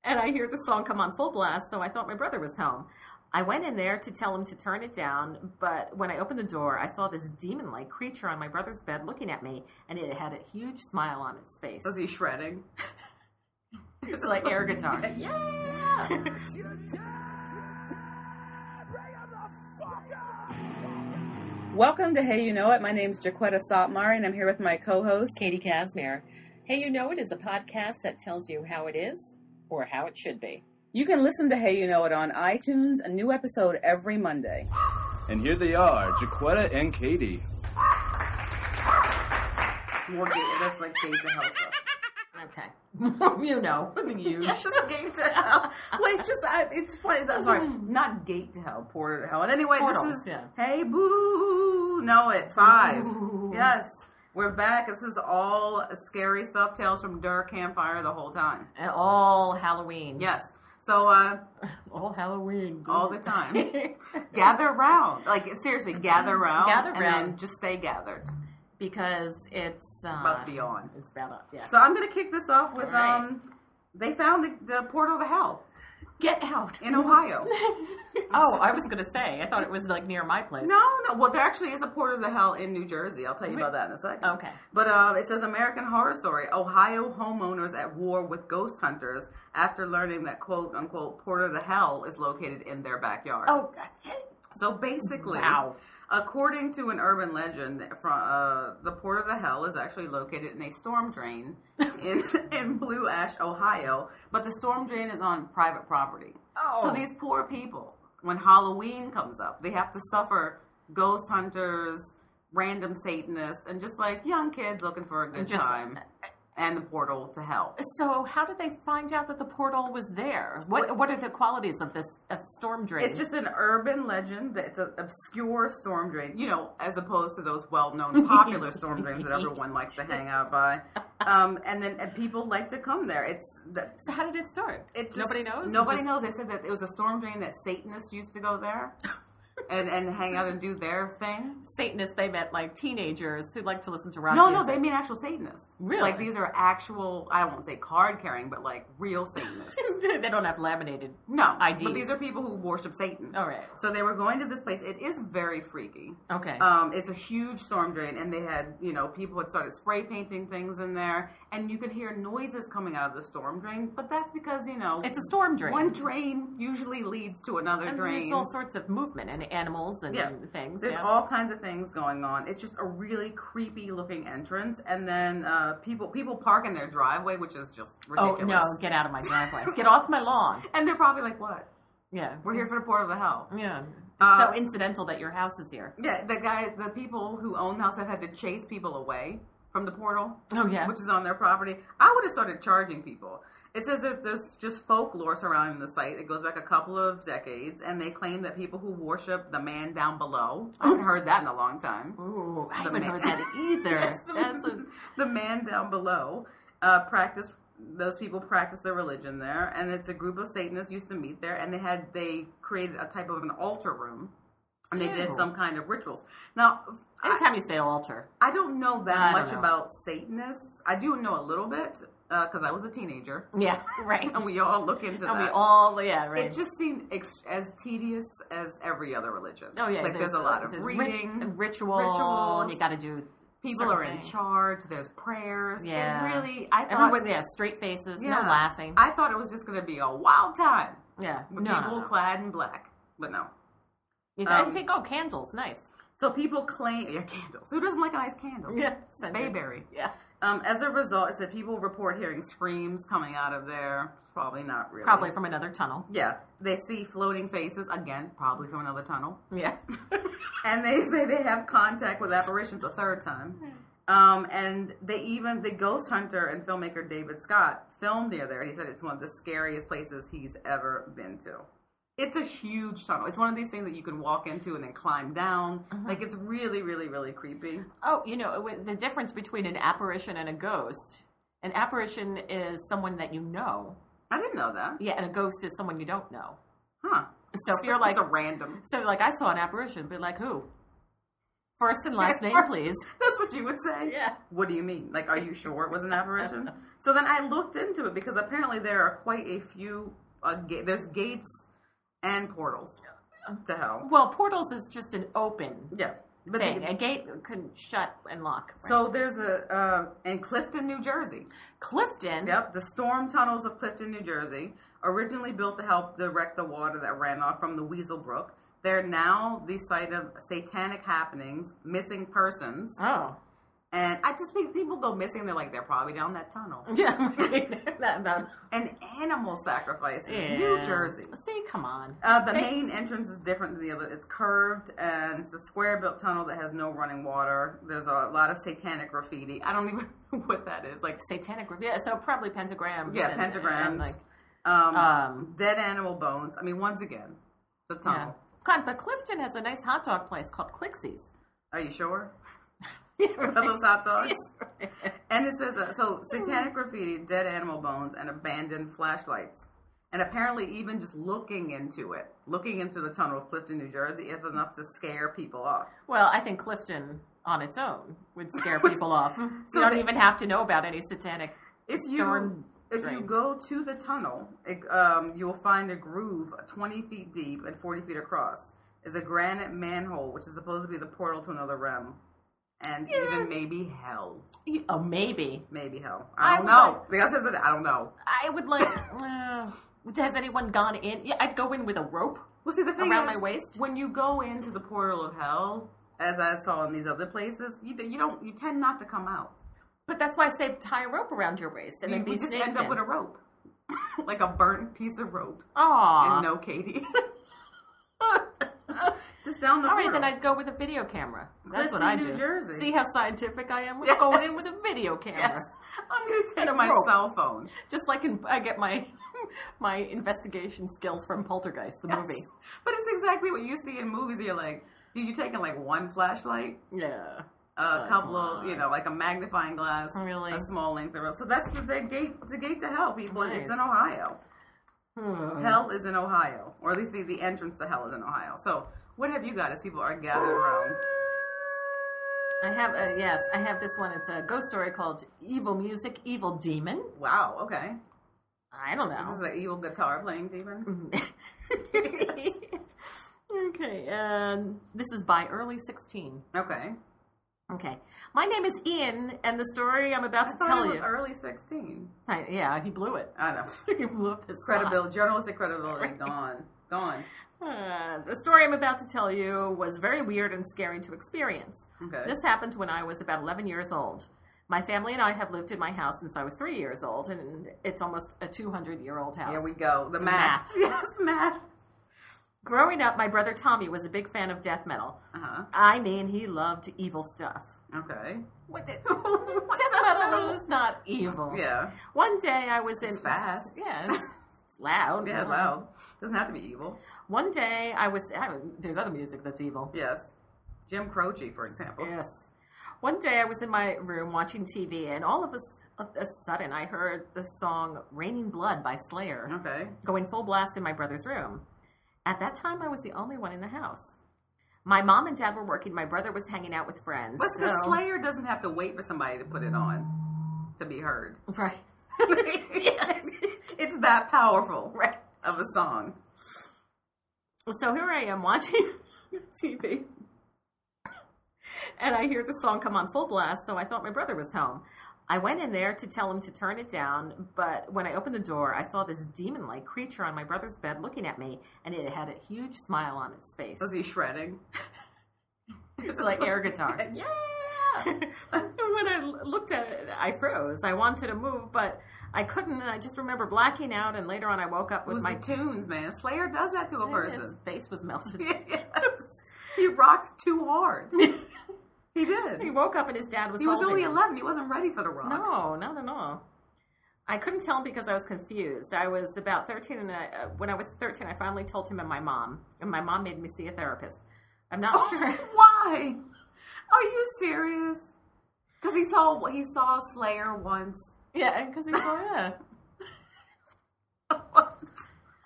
And I hear the song come on full blast, so I thought my brother was home. I went in there to tell him to turn it down, but when I opened the door, I saw this demon-like creature on my brother's bed looking at me, and it had a huge smile on its face. Was he shredding? It's like air guitar. Yeah! Welcome to Hey You Know It. My name's Jaquetta Sotmar, and I'm here with my co-host, Katie Casimir. Hey You Know It is a podcast that tells you how it is or how it should be. You can listen to Hey You Know It on iTunes, a new episode every Monday. And here they are, Jaquetta and Katie. More gate, that's like gate to hell stuff. Okay. You know, the use. It's just gate to hell. Well, it's just, it's funny. I'm sorry, not gate to hell, portal to hell. And anyway, Portal, this is, yeah. Hey Boo, Know It, 5. Ooh. Yes, we're back. This is all scary stuff, tales from Durr Campfire the whole time. And all Halloween. Yes. So, All Halloween. all the time. Gather around. Like, seriously, gather around. Gather and around. then just stay gathered. Because it's... About to be on. It's about up, yeah. So I'm going to kick this off with, Right. They found the portal to hell Get out. in Ohio. Oh, I was going to say. I thought it was like near my place. No. Well, there actually is a portal to hell in New Jersey. I'll tell you about that in a second. Okay. But it says American Horror Story. Ohio homeowners at war with ghost hunters after learning that quote unquote portal to hell is located in their backyard. Oh, So basically, wow. according to an urban legend, the portal to hell is actually located in a storm drain in Blue Ash, Ohio. But the storm drain is on private property. Oh. So these poor people, when Halloween comes up, they have to suffer ghost hunters, random Satanists, and just like young kids looking for a good time. And the portal to hell. So how did they find out that the portal was there? What are the qualities of this storm drain? It's just an urban legend that it's an obscure storm drain, you know, as opposed to those well-known popular storm drains that everyone likes to hang out by. And people like to come there. So how did it start? Nobody knows? Nobody knows. They said that it was a storm drain that Satanists used to go there. And hang out and do their thing. Satanists, they meant like teenagers who like to listen to rock No, music. they mean actual Satanists. Really? Like these are actual, I won't say card carrying, but like real Satanists. They don't have laminated No, IDs. but these are people who worship Satan. All right. So they were going to this place. It is very freaky. Okay. It's a huge storm drain, and they had, people had started spray painting things in there, and you could hear noises coming out of the storm drain, but that's because, It's a storm drain. one drain usually leads to another and drain. there's all sorts of movement and animals and things. There's all kinds of things going on. It's just a really creepy looking entrance, and then people park in their driveway, which is just ridiculous. Oh, no, get out of my driveway. Get off my lawn. And they're probably like, what? Yeah. We're here for the portal to hell. Yeah. It's so incidental that your house is here. Yeah, the people who own the house have had to chase people away from the portal. Oh, yeah. Which is on their property. I would have started charging people. It says there's just folklore surrounding the site. It goes back a couple of decades, and they claim that people who worship the man down below, I haven't heard that in a long time. Ooh, I haven't heard that either. Yes, the man down below those people practice their religion there, and it's a group of Satanists used to meet there, and they created a type of an altar room, and they did some kind of rituals. Now, anytime you say altar, I don't know that much know. about Satanists. I do know a little bit, because I was a teenager. yeah, right. And we all look into that. And we all, right. It just seemed as tedious as every other religion. Oh, yeah. Like, there's a lot of reading. Rituals. And you got to do People are in charge. There's prayers. Yeah. It really, I thought... Everyone, straight faces, no laughing. I thought it was just going to be a wild time. Yeah. With people clad in black. But no. I think, candles, nice. So people claim... Yeah, candles. Who doesn't like a nice candle? Yeah. Bayberry. Yeah. As a result, it said people report hearing screams coming out of there. Probably not really. Probably from another tunnel. Yeah. They see floating faces. Again, probably from another tunnel. Yeah. And they say they have contact with apparitions a third time. And the ghost hunter and filmmaker David Scott filmed near there. He said it's one of the scariest places he's ever been to. It's a huge tunnel. It's one of these things that you can walk into and then climb down. Like, it's really, really, really creepy. Oh, the difference between an apparition and a ghost. An apparition is someone that you know. I didn't know that. Yeah, and a ghost is someone you don't know. Huh. So if you're like... It's a random. So, like, I saw an apparition, but like, who? First and last name, please. That's what you would say? Yeah. What do you mean? Like, are you sure it was an apparition? So then I looked into it because apparently there are quite a few, there's gates and portals to hell. Well, portals is just an open Yeah. But thing. A gate can shut and lock. Right? So there's in Clifton, New Jersey. Clifton? Yep, the storm tunnels of Clifton, New Jersey, originally built to help direct the water that ran off from the Weasel Brook. They're now the site of satanic happenings, missing persons. Oh. And I just think people go missing, they're probably down that tunnel. Yeah. That. And animal sacrifices, Yeah. New Jersey. See, come on. The main entrance is different than the other. It's curved, and it's a square-built tunnel that has no running water. There's a lot of satanic graffiti. I don't even know what that is. Like Satanic review. So probably pentagrams. Yeah, and, pentagrams. And dead animal bones. I mean, once again, the tunnel. yeah. God, but Clifton has a nice hot dog place called Clixie's. Are you sure? Yeah, Are those hot dogs? Yes. And it says, satanic graffiti, dead animal bones, and abandoned flashlights. And apparently even just looking into the tunnel of Clifton, New Jersey, is enough to scare people off. Well, I think Clifton on its own would scare people off. So you don't even have to know about any satanic storm If you drains. go to the tunnel, you'll find a groove 20 feet deep and 40 feet across. Is a granite manhole, which is supposed to be the portal to another realm. And even maybe hell. Oh, maybe. Maybe hell. I don't know. would I don't know. I would like... has anyone gone in? Yeah, I'd go in with a rope Well, see, the thing around is, my waist. when you go into the portal of hell, as I saw in these other places, you tend not to come out. But that's why I say tie a rope around your waist and then be You just snaked end up in. with a rope. Like a burnt piece of rope. Aw. And no Katie. Just down the All right, portal. then I'd go with a video camera. That's what Clifton, I do. New Jersey. See how scientific I am? We're Yeah. going in with a video camera. Yes. I'm going to take And a my rope. cell phone. Just like I get my my investigation skills from Poltergeist, the movie. But it's exactly what you see in movies. You're like, you taking like one flashlight, Yeah. a couple of, like a magnifying glass, Really? a small length of rope. So that's the gate to hell, people. Nice. It's in Ohio. Hell is in Ohio, or at least the entrance to hell is in Ohio. So what have you got as people are gathered around? I have this one. It's a ghost story called Evil Music, Evil Demon. Wow, okay. I don't This know. is an evil guitar playing demon. Okay, and this is by Early 16. Okay. Okay. My name is Ian, and the story I'm about I to thought tell it was you. early 16. Yeah, he blew it. I know. He blew up his Credibility, journalistic credibility, gone. The story I'm about to tell you was very weird and scary to experience. Okay. This happened when I was about 11 years old. My family and I have lived in my house since I was 3 years old, and it's almost a 200-year-old house. Here we go. The So math. Yes, math. Growing up, my brother Tommy was a big fan of death metal. Uh-huh. I mean, he loved evil stuff. Okay. Death metal is not evil. Yeah. One day I was in... It's fast. Yeah, it's loud. Yeah, loud. Doesn't have to be evil. One day there's other music that's evil. Yes. Jim Croce, for example. Yes. One day I was in my room watching TV, and all of a sudden I heard the song Raining Blood by Slayer Okay. going full blast in my brother's room. At that time, I was the only one in the house. My mom and dad were working. My brother was hanging out with friends. But the Slayer doesn't have to wait for somebody to put it on to be heard. Right. Yes. It's that powerful Right. of a song. So here I am watching TV, and I hear the song come on full blast, so I thought my brother was home. I went in there to tell him to turn it down, but when I opened the door, I saw this demon-like creature on my brother's bed looking at me, and it had a huge smile on its face. Was he shredding? It's like air guitar. Yeah. When I looked at it, I froze. I wanted to move, but I couldn't, and I just remember blacking out, and later on I woke up It with was my... the tunes, man. Slayer does that to a person. His face was melted. Yes. He rocked too hard. He did. He woke up and his dad was He was holding only him. 11. He wasn't ready for the rock. No, not at all. I couldn't tell him because I was confused. I was about 13, and when I was 13, I finally told him and my mom made me see a therapist. I'm not sure. Why? Are you serious? Because he saw Slayer once. Yeah, because he saw, yeah. Are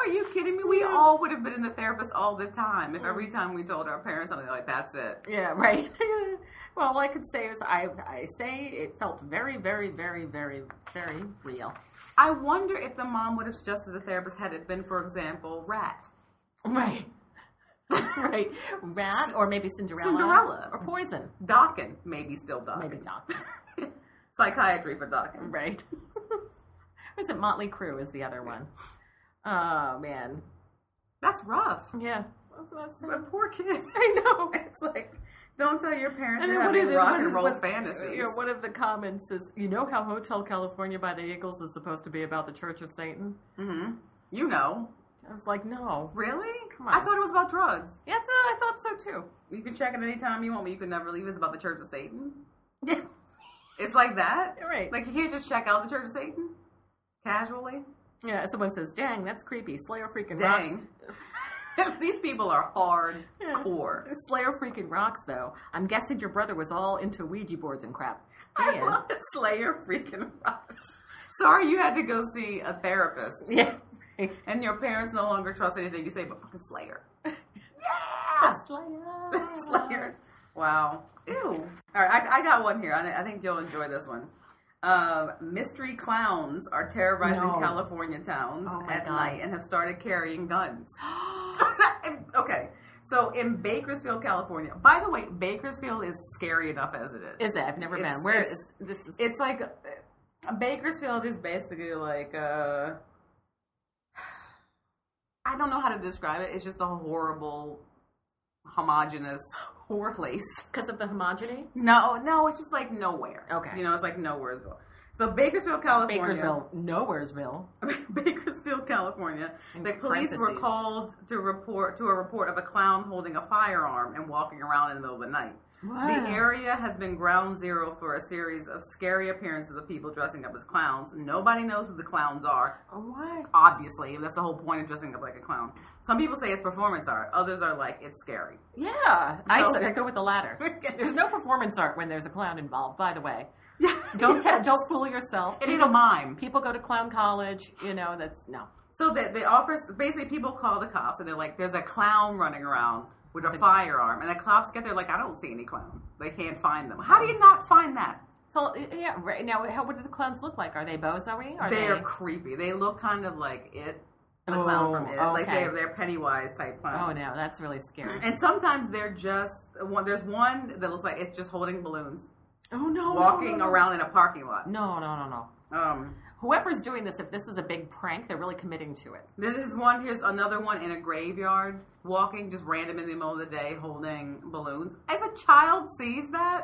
Are you kidding me? We all would have been in the therapist all the time if every time we told our parents something like, that's it. Yeah, right. Well, all I could say is I say it felt very, very, very, very, very real. I wonder if the mom would have suggested the therapist had it been, for example, Rat. Right. Right. Rat, or maybe Cinderella. Or Poison. Dawkins. Maybe still Dawkins. Maybe Dawkins. Psychiatry for Dawkins. Right. Was it Motley Crue is the other one? Oh, man. That's rough. Yeah. A poor kid. I know. It's like, don't tell your parents And you're then having rock and roll fantasies. One of the comments is, you know how Hotel California by the Eagles is supposed to be about the Church of Satan? Mm-hmm. You know. I was like, no. Really? Come on. I thought it was about drugs. Yeah, I thought so too. You can check it anytime you want, but you can never leave. It's about the Church of Satan. It's like that? Right. Like, you can't just check out the Church of Satan? Casually? Yeah, someone says, dang, that's creepy. Slayer freaking Dang. rocks. These people are hardcore. Slayer freaking rocks, though. I'm guessing your brother was all into Ouija boards and crap. I love it. Slayer freaking rocks. Sorry you had to go see a therapist. Yeah. And your parents no longer trust anything you say but fucking Slayer. Yeah! Slayer. Slayer. Wow. Ew. All right, I got one here. I think you'll enjoy this one. Mystery clowns are terrorizing California towns at night and have started carrying guns. Okay. So in Bakersfield, California. By the way, Bakersfield is scary enough as it is. Is it? I've never been. Where is this? It's like Bakersfield is basically like I don't know how to describe it. It's just a horrible, homogenous place. Because of the homogeny? No, it's just like nowhere. Okay. You know, it's like nowheresville. So Bakersfield, California. Nowheresville. Bakersfield, California. In The police were parentheses. called to a report of a clown holding a firearm and walking around in the middle of the night. Wow. The area has been ground zero for a series of scary appearances of people dressing up as clowns. Nobody knows who the clowns are. Oh, why? Obviously, that's the whole point of dressing up like a clown. Some people say it's performance art. Others are like, it's scary. Yeah. I go with the latter. There's no performance art when there's a clown involved, by the way. Don't fool yourself. It ain't a mime. People go to clown college, no. So the offers, basically people call the cops and they're like, there's a clown running around with a firearm. And the cops get there like, I don't see any clown. They can't find them. How do you not find that? So, yeah, right now, what do the clowns look like? Are they bozo-y? They're creepy. They look kind of like It. The clown from It. Okay. Like they're Pennywise type clowns. Oh, no, that's really scary. And sometimes they're just, there's one that looks like it's just holding balloons. Oh, no. Walking around in a parking lot. No. Um, Whoever's doing this, if this is a big prank, they're really committing to it. here's another one in a graveyard, walking just random in the middle of the day, holding balloons. If a child sees that,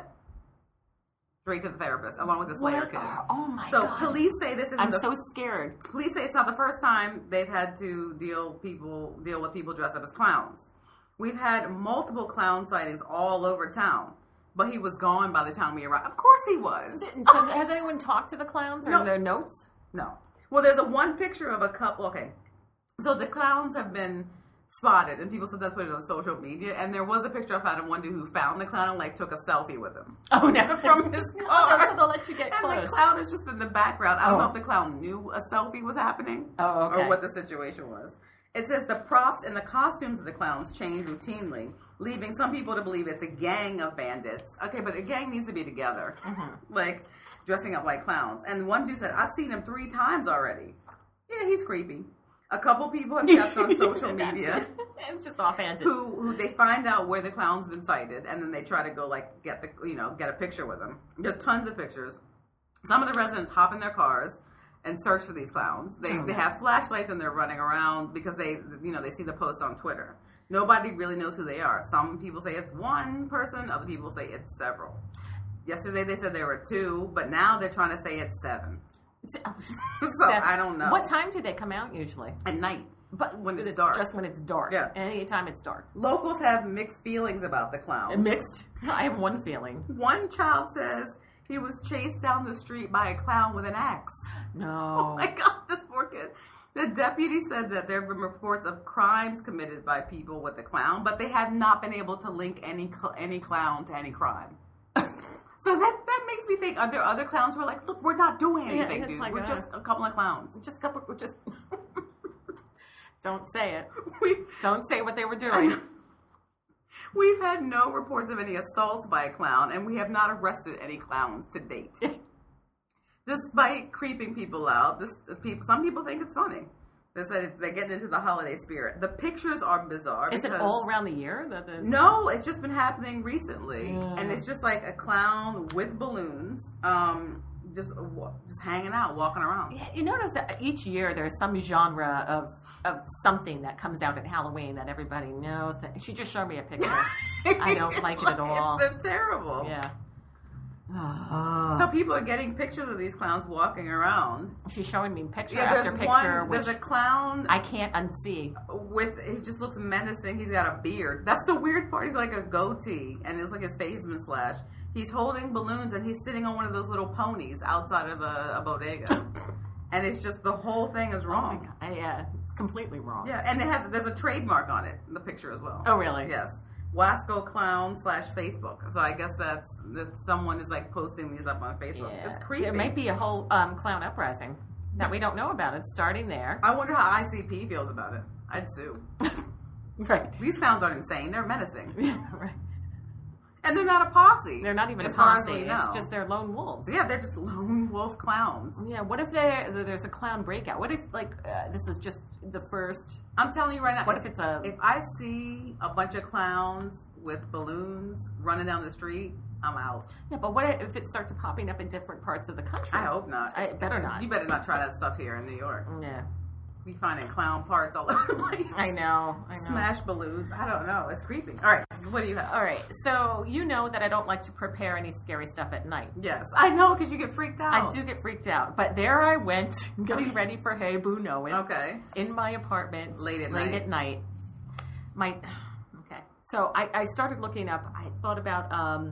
straight to the therapist, along with the Slayer kid. Oh my So God. police say this isn't I'm so scared. Police say it's not the first time they've had to deal with people dressed up as clowns. We've had multiple clown sightings all over town. But he was gone by the time we arrived. Of course he was. So has anyone talked to the clowns or No. their notes? No. Well, there's one picture of a couple. Okay. So the clowns have been spotted, and people sometimes put it on social media. And there was a picture I found of one dude who found the clown and took a selfie with him. Oh, no. From his car. So they'll let you get And close. the clown is just in the background. I don't know if the clown knew a selfie was happening. Oh, okay. Or what the situation was. It says the props and the costumes of the clowns change routinely, leaving some people to believe it's a gang of bandits. Okay, but a gang needs to be together. Mm-hmm. Like, dressing up like clowns. And one dude said, I've seen him 3 times already. Yeah, he's creepy. A couple people have kept on social media. It's just offhanded. Who they find out where the clown's been sighted, and then they try to go get a picture with him. There's tons of pictures. Some of the residents hop in their cars and search for these clowns. They have flashlights and they're running around because they see the posts on Twitter. Nobody really knows who they are. Some people say it's one person, other people say it's several. Yesterday they said there were 2, but now they're trying to say it's 7. So I don't know. What time do they come out usually? At night. But when it's dark. Just when it's dark. Yeah. Anytime it's dark. Locals have mixed feelings about the clowns. Mixed? I have one feeling. One child says he was chased down the street by a clown with an axe. No. Oh my God, this poor kid. The deputy said that there have been reports of crimes committed by people with the clown, but they have not been able to link any clown to any crime. So that makes me think, are there other clowns who are like, look, we're not doing anything, dude. We're just a couple of clowns. Just Don't say it. We, Don't say what they were doing. we've had no reports of any assaults by a clown, and we have not arrested any clowns to date. Despite creeping people out, some people think it's funny. They said they're getting into the holiday spirit. The pictures are bizarre. Is it all around the year? No, it's just been happening recently, and it's just like a clown with balloons, just hanging out, walking around. Yeah, you notice that each year there's some genre of something that comes out at Halloween that everybody knows. She just showed me a picture. I don't like it at all. They're terrible. Yeah. So people are getting pictures of these clowns walking around. She's showing me picture after picture. There's a clown I can't unsee. He just looks menacing. He's got a beard. That's the weird part. He's got like a goatee, and it's like his face has been slashed. He's holding balloons, and he's sitting on one of those little ponies outside of a bodega. And it's just, the whole thing is wrong. Oh my God. It's completely wrong. Yeah, and there's a trademark on it, the picture as well. Oh, really? Yes. Wasco Clown /Facebook. So I guess that someone is like posting these up on Facebook. Yeah. It's creepy. There might be a whole clown uprising that we don't know about. It's starting there. I wonder how ICP feels about it. I'd sue. Right. These clowns aren't insane. They're menacing. Yeah, right. And they're not a posse. They're not even a as far as posse. we know. It's just they're lone wolves. Yeah, they're just lone wolf clowns. Yeah, what if there's a clown breakout? What if, this is just the first... I'm telling you right now. What if it's a... If I see a bunch of clowns with balloons running down the street, I'm out. Yeah, but what if it starts popping up in different parts of the country? I hope not. Better not. You better not try that stuff here in New York. Yeah. We finding clown parts all over the place. I know. Smash balloons. I don't know. It's creepy. All right. What do you have? All right. So you know that I don't like to prepare any scary stuff at night. Yes. I know, because you get freaked out. I do get freaked out. But there I went, getting ready for Hey Boo Know It. Okay. In my apartment. Late at night. Okay. So I started looking up. I thought about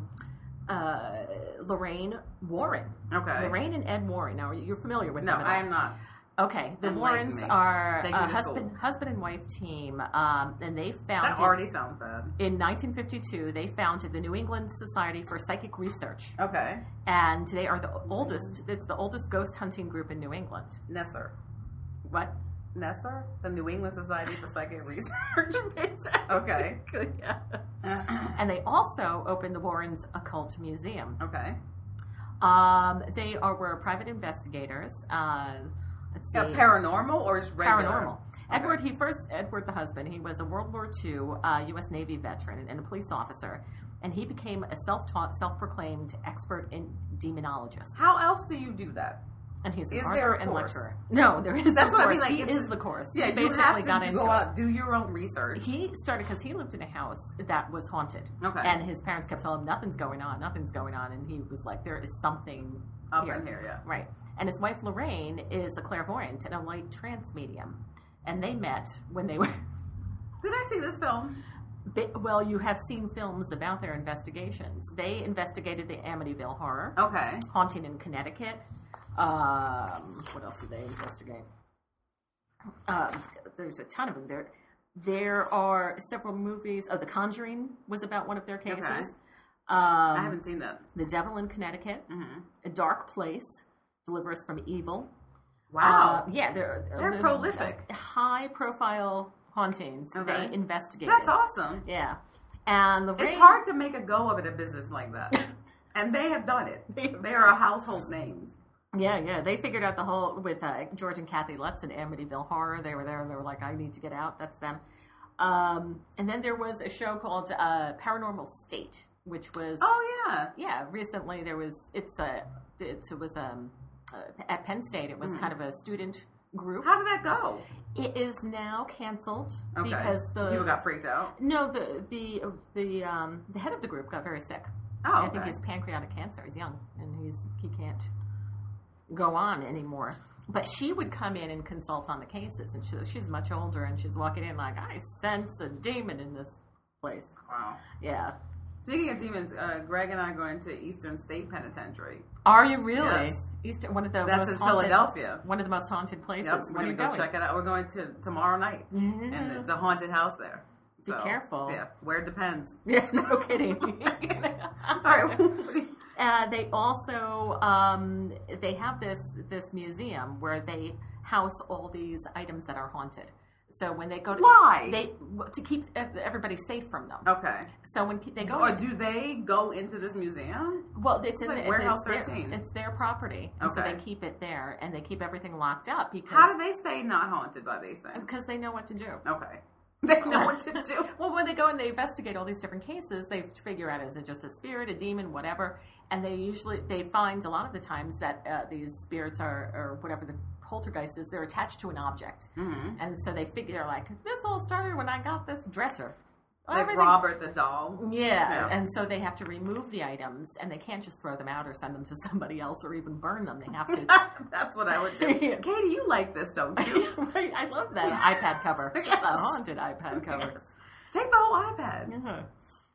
Lorraine Warren. Okay. Lorraine and Ed Warren. Now, you're familiar with them at all? I am not. Okay, the Warrens are a husband and wife team, and they founded... That already sounds bad. In 1952, they founded the New England Society for Psychic Research. Okay. And they are the oldest, it's the oldest ghost hunting group in New England. Nesser. What? Nesser? The New England Society for Psychic Research. Okay. Yeah. And they also opened the Warrens Occult Museum. Okay. They were private investigators. Let's see. Paranormal or just regular? Paranormal. Okay. Edward, the husband, he was a World War II U.S. Navy veteran and a police officer, and he became a self-taught, self-proclaimed expert in demonologist. How else do you do that? And he's an is author there a and course? lecturer. No, there is. That's a what course. I mean. Like, he is the course. Yeah, he you have to got into go out, do your own research. He started because he lived in a house that was haunted. Okay. And his parents kept telling him, nothing's going on, and he was like, there is something up in here, yeah. Right. And his wife Lorraine is a clairvoyant and a light trance medium, and they met when they were. Did I see this film? Well, you have seen films about their investigations. They investigated the Amityville Horror. Okay. Haunting in Connecticut. What else did they investigate? There's a ton of them. There are several movies. Oh, The Conjuring was about one of their cases. Okay. I haven't seen that. The Devil in Connecticut. Mm-hmm. A Dark Place. Deliver Us from Evil. Wow. Yeah, they're prolific. High-profile hauntings. Okay. They investigated. That's awesome. Yeah. And Lorraine, it's hard to make a go of it, a business like that. And they have done it. They are household names. Yeah. They figured out the whole, with George and Kathy Lutz in Amityville Horror. They were there and they were like, I need to get out. That's them. And then there was a show called Paranormal State, which was... Oh, yeah. Yeah, recently there was... It was at Penn State. It was kind of a student group. How did that go? It is now canceled because people got freaked out. No, the head of the group got very sick. Oh, I think he has pancreatic cancer. He's young and he can't go on anymore. But she would come in and consult on the cases, and she's much older, and she's walking in like, I sense a demon in this place. Wow. Yeah. Speaking of demons, Greg and I are going to Eastern State Penitentiary. Are you really? Yes. One of the That's most in haunted, Philadelphia. One of the most haunted places. Yep, we're going to go check it out. We're going to tomorrow night, and it's a haunted house there. Be careful. Yeah, where it depends. Yeah, no kidding. All right. They also they have this museum where they house all these items that are haunted. So when they go to Why? to keep everybody safe from them. Okay. So when they go, or do they go into this museum? well, it's in like the, Warehouse it's 13. It's their property, and so Okay. they keep it there, and they keep everything locked up because How do they stay not haunted by these things? because they know what to do. Okay. They know what to do. Well, when they go and they investigate all these different cases, they figure out is it just a spirit, a demon, whatever, and they find a lot of the times that these spirits are, or whatever the poltergeist is, they're attached to an object, and so they figure like this all started when I got this dresser. Like Everything- Robert the doll. Yeah, and so they have to remove the items, and they can't just throw them out or send them to somebody else or even burn them. They have to. That's what I would do. Yeah. Katie, you like this, don't you? Right, I love that iPad cover. It's a haunted iPad cover. Take the whole iPad.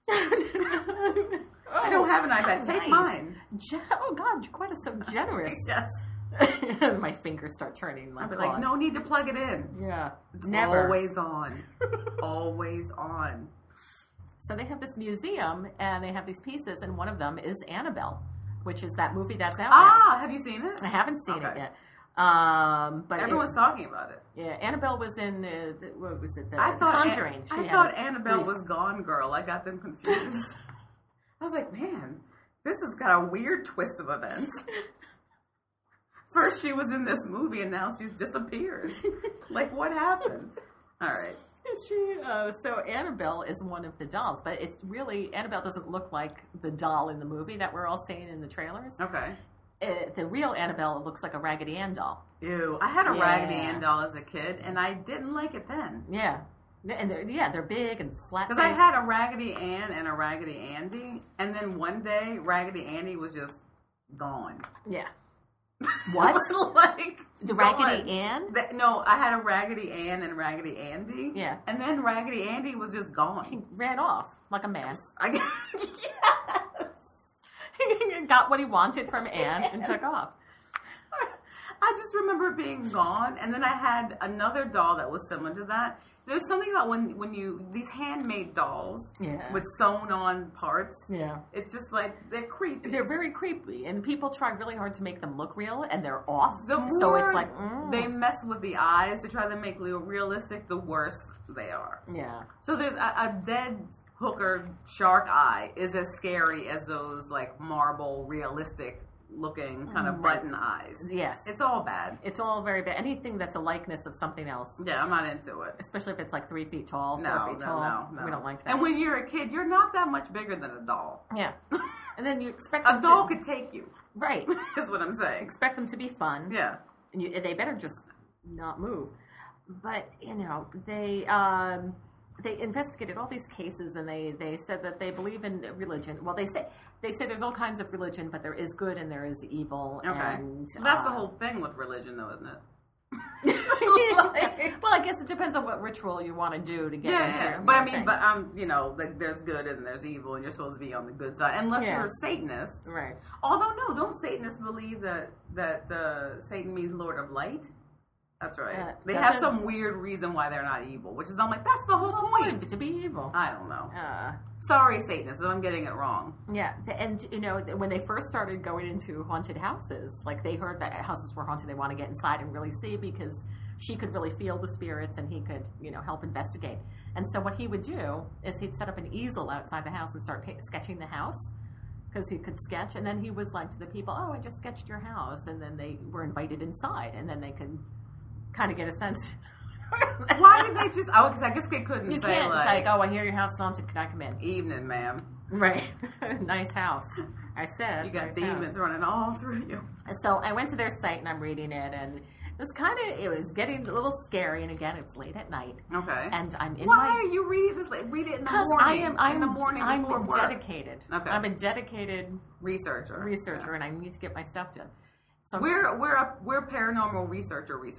I don't have an iPad. Take nice. mine. Oh God, Jaquetta is so generous. Yes. My fingers start turning I'd like be like, no need to plug it in. Yeah, It's never. always on. Always on. So they have this museum, and they have these pieces, and one of them is Annabelle, which is that movie that's out now. Have you seen it? I haven't seen it Okay. yet. But Everyone's talking about it. yeah, Annabelle was in what was it? The I thought Conjuring. She I had thought a Annabelle brief- was Gone Girl. I got them confused. I was like, man, this has got a weird twist of events. First she was in this movie, and now she's disappeared. Like, what happened? All right. So Annabelle is one of the dolls, but it's really Annabelle doesn't look like the doll in the movie that we're all seeing in the trailers. Okay. The real Annabelle looks like a Raggedy Ann doll. Ew. I had a Yeah. Raggedy Ann doll as a kid, and I didn't like it then. Yeah, and they're big and flat. Because I had a Raggedy Ann and a Raggedy Andy, and then one day, Raggedy Andy was just gone. Yeah. What? Like The Raggedy gone. Ann? No, I had a Raggedy Ann and Raggedy Andy. Yeah. And then Raggedy Andy was just gone. He ran off like a man. Yes. He got what he wanted from Anne and took off. I just remember being gone, and then I had another doll that was similar to that. There's something about when you these handmade dolls Yeah. with sewn on parts. Yeah. It's just like they're creepy. They're very creepy, and people try really hard to make them look real, and they're off. The more So it's like, they mess with the eyes to try to make it realistic, the worse they are. yeah. So there's a dead hooker shark eye is as scary as those like marble realistic looking kind of button eyes. Yes. It's all bad. It's all very bad. Anything that's a likeness of something else, Yeah, I'm not into it. especially if it's like 3 feet tall, 4 No, feet no, tall. no. We don't like that. And when you're a kid, you're not that much bigger than a doll. Yeah. And then you expect A them doll to... could take you, Right. is what I'm saying. Expect them to be fun. Yeah. And they better just not move. But, they investigated all these cases, and they said that they believe in religion. Well, they say there's all kinds of religion, but there is good and there is evil. Okay. And That's the whole thing with religion, though, isn't it? Well, I guess it depends on what ritual you want to do to get into. Yeah, but I mean, like there's good and there's evil, and you're supposed to be on the good side, unless Yeah. you're a Satanist. Right. Although, no, don't Satanists believe that Satan means Lord of Light? That's right. They have doesn't- some weird reason why they're not evil, which is I'm like, that's the whole point. To be evil. I don't know. Uh, Sorry, Satanists, if I'm getting it wrong. Yeah, and when they first started going into haunted houses, like they heard that houses were haunted, they want to get inside and really see because she could really feel the spirits and he could, help investigate. And so what he would do is he'd set up an easel outside the house and start sketching the house because he could sketch. And then he was like to the people, "Oh, I just sketched your house," and then they were invited inside, and then they could kind of get a sense. Why did they just? Oh, because I guess they couldn't You say can't. It's like, like, "Oh, I hear your house is haunted. Can I come in?" "Evening, ma'am." Right. Nice house. I said. You got nice demons house. running all through you. So I went to their site and I'm reading it, and it was getting a little scary. And again, it's late at night, Okay. and I'm in Why my are you reading this? Read it in the because morning. In the morning I'm before work. dedicated. Okay. I'm a dedicated Researcher. researcher, and I need to get my stuff done. So We're paranormal researchers.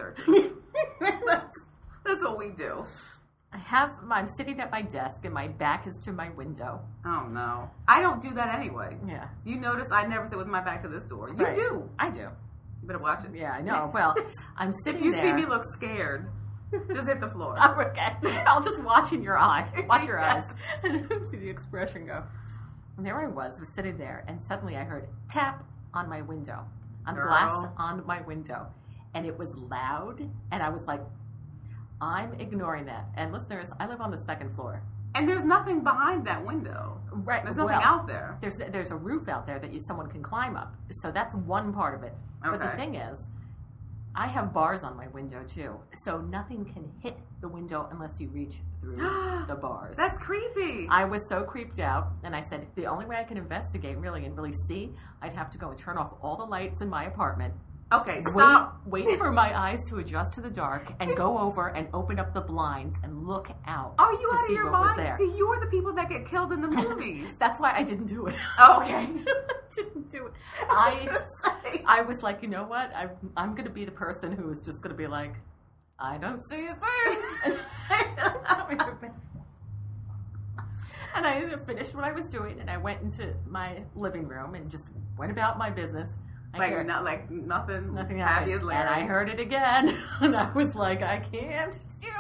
That's what we do. I'm sitting at my desk, and my back is to my window. Oh no, I don't do that anyway. Yeah, You notice I never sit with my back to this door. You Right. do. I do. You better watch it. Yeah, I know. Well, I'm sitting If you there. see me look scared, just hit the floor. Oh, okay. I'll just watch in your eye. Watch your eyes. See the expression go. And there I was sitting there, and suddenly I heard tap on my window, on Girl. glass on my window, and it was loud, and I was like, I'm ignoring that. And listeners, I live on the second floor. And there's nothing behind that window. Right. There's nothing out there. There's a roof out there that someone can climb up. So that's one part of it. But the Okay. thing is, I have bars on my window too. So nothing can hit the window unless you reach through the bars. That's creepy. I was so creeped out, and I said, the only way I can investigate really and really see, I'd have to go and turn off all the lights in my apartment. Okay, stop. Wait for my eyes to adjust to the dark and go over and open up the blinds and look out. Are you to out of see your what was mind? there. See, you're the people that get killed in the movies. That's why I didn't do it. Oh, okay. Didn't do it. I was gonna say. I was like, you know what? I'm going to be the person who is just going to be like, I don't see a thing. And I finished what I was doing, and I went into my living room and just went about my business. Like nothing Nothing happy happened. as Larry. And I heard it again, and I was like, I can't.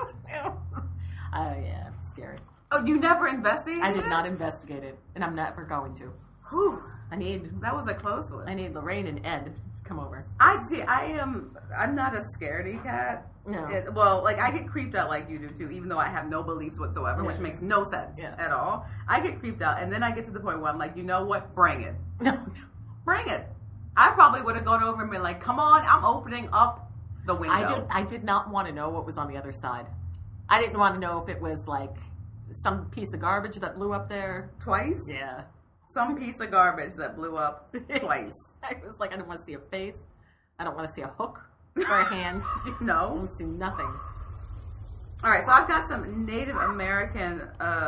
Yeah, scary. Oh, you never investigated? I did it? not investigate it, and I'm never going to. Whew, I need that was a close one. Lorraine and Ed to come over. I'm not a scaredy cat. No. I get creeped out like you do too, even though I have no beliefs whatsoever, which makes no sense at all. I get creeped out, and then I get to the point where I'm like, you know what? Bring it. No. Bring it. I probably would have gone over and been like, come on, I'm opening up the window. I did not want to know what was on the other side. I didn't want to know if it was like some piece of garbage that blew up there. Twice? Yeah. Some piece of garbage that blew up twice. I was like, I don't want to see a face. I don't want to see a hook or a hand. I No. don't see nothing. All right, so I've got some Native American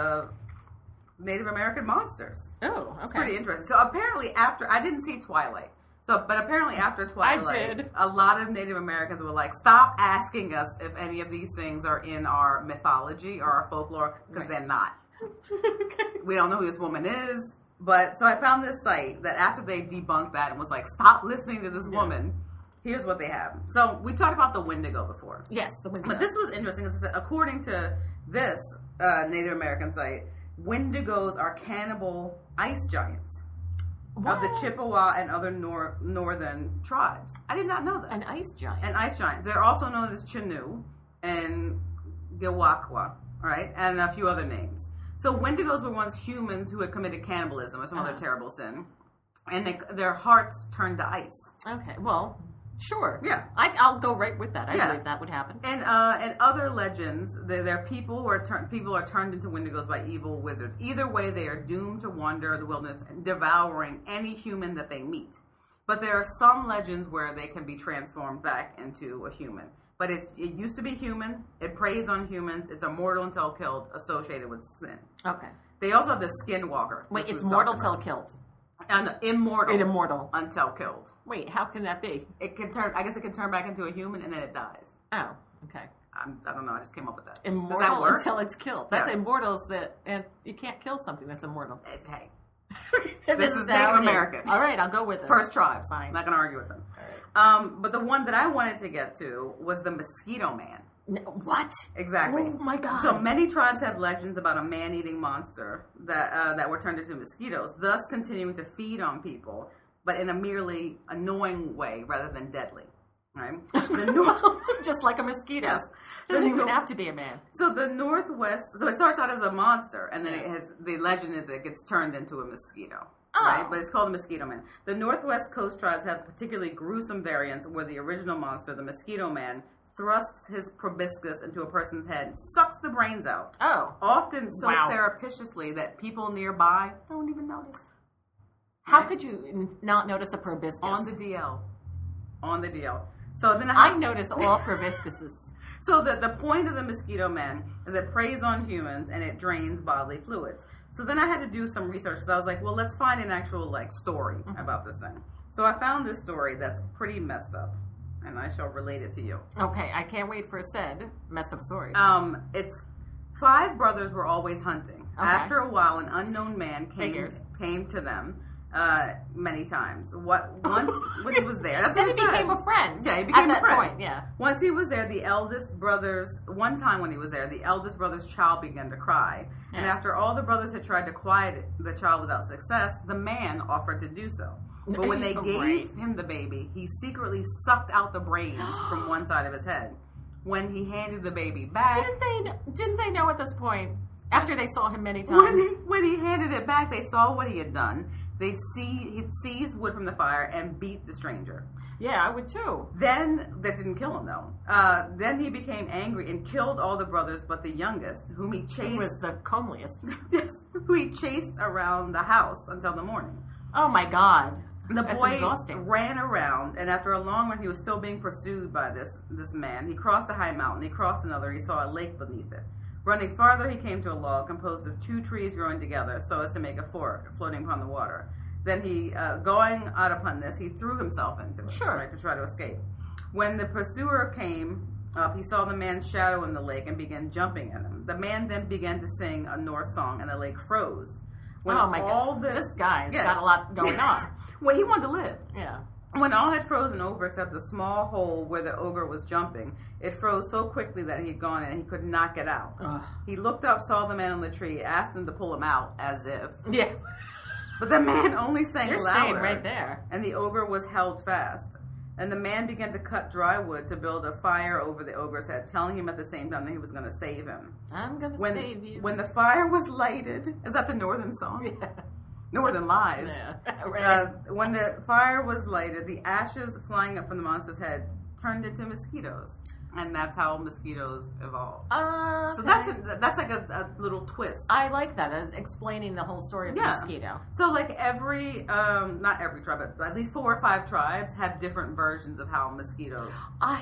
monsters. Oh, okay. It's pretty interesting. So apparently I didn't see Twilight. But apparently after Twilight, did. a lot of Native Americans were like, stop asking us if any of these things are in our mythology or our folklore, because they're not. We don't know who this woman is. But so I found this site that after they debunked that and was like, stop listening to this woman, here's what they have. So we talked about the Wendigo before. Yes, the window. But this was interesting. According to this Native American site, Wendigos are cannibal ice giants of the Chippewa and other northern tribes. I did not know that. An ice giant. And ice giants. They're also known as Chinoo and Giwakwa, right? And a few other names. So Wendigos were once humans who had committed cannibalism or some other terrible sin. And their hearts turned to ice. Okay, well, sure. Yeah. I'll go right with that. I Yeah. believe that would happen. And other legends, there are people who are turned into Wendigos by evil wizards. Either way, they are doomed to wander the wilderness, devouring any human that they meet. But there are some legends where they can be transformed back into a human. But it used to be human. It preys on humans. It's immortal until killed, associated with sin. Okay. They also have the Skinwalker. Wait, which it's we've mortal talked till about. killed. And immortal. Immortal. Until killed. Wait, how can that be? It can turn. I guess it can turn back into a human and then it dies. Oh, okay. I don't know. I just came up with that. Immortal Does that work? until it's killed. That's Yeah. immortals and you can't kill something that's immortal. It's hey. This is how Native it is. American. All right, I'll go with it. First tribes. Fine. I'm not going to argue with them. But the one that I wanted to get to was the Mosquito Man. What? Exactly. Oh my God. So many tribes have legends about a man-eating monster that were turned into mosquitoes, thus continuing to feed on people, but in a merely annoying way rather than deadly. Right? Just like a mosquito. Yes. Doesn't even have to be a man. So the Northwest. So it starts out as a monster, and then the legend is it gets turned into a mosquito. Oh. Right? But it's called the Mosquito Man. The Northwest Coast tribes have particularly gruesome variants where the original monster, the Mosquito Man, thrusts his proboscis into a person's head and sucks the brains out. Oh. Often so Wow. surreptitiously that people nearby don't even notice. How could you not notice a proboscis? On the DL. So then I notice all proboscises. So the point of the Mosquito Man is it preys on humans and it drains bodily fluids. So then I had to do some research because I was like, well, let's find an actual story about this thing. So I found this story that's pretty messed up, and I shall relate it to you. Okay, I can't wait for said messed up story. It's 5 brothers were always hunting. Okay. After a while, an unknown man Figures. came to them many times. Once when he was there, that's Then what he it said. became a friend. Yeah, he became at a friend. that point, yeah. Once he was there, one time when he was there, the eldest brother's child began to cry. And Yeah. after all the brothers had tried to quiet the child without success, the man offered to do so. But when they Right. gave him the baby, he secretly sucked out the brains from one side of his head. when he handed the baby back. Didn't they know at this point, after they saw him many times? When he handed it back, they saw what he had done. He seized wood from the fire and beat the stranger. Yeah, I would too. Then, that didn't kill him though. Then he became angry and killed all the brothers but the youngest, whom he chased. Who was the comeliest. Yes, who he chased around the house until the morning. Oh my God. The That's boy exhausting. ran around, and after a long run, he was still being pursued by this man. He crossed a high mountain. He crossed another. He saw a lake beneath it. Running farther, he came to a log composed of 2 trees growing together so as to make a fort floating upon the water. Then he, going out upon this, he threw himself into it, Sure. right, to try to escape. When the pursuer came up, he saw the man's shadow in the lake and began jumping at him. The man then began to sing a Norse song, and the lake froze. When Oh my God. This guy's got a lot going on. Well, he wanted to live. Yeah. When all had frozen over except a small hole where the ogre was jumping, it froze so quickly that he had gone and he could not get out. Ugh. He looked up, saw the man on the tree, asked him to pull him out, as if. Yeah. But the man only sang You're louder. staying right there. And the ogre was held fast. And the man began to cut dry wood to build a fire over the ogre's head, telling him at the same time that he was going to save him. I'm going to save you. When the fire was lighted, is that the Northern song? Yeah. Northern Lies. Yeah. Right. When the fire was lighted, the ashes flying up from the monster's head turned into mosquitoes. And that's how mosquitoes evolved. So that's like a little twist. I like that, as explaining the whole story of the mosquito. So like every, not every tribe, but at least 4 or 5 tribes have different versions of how mosquitoes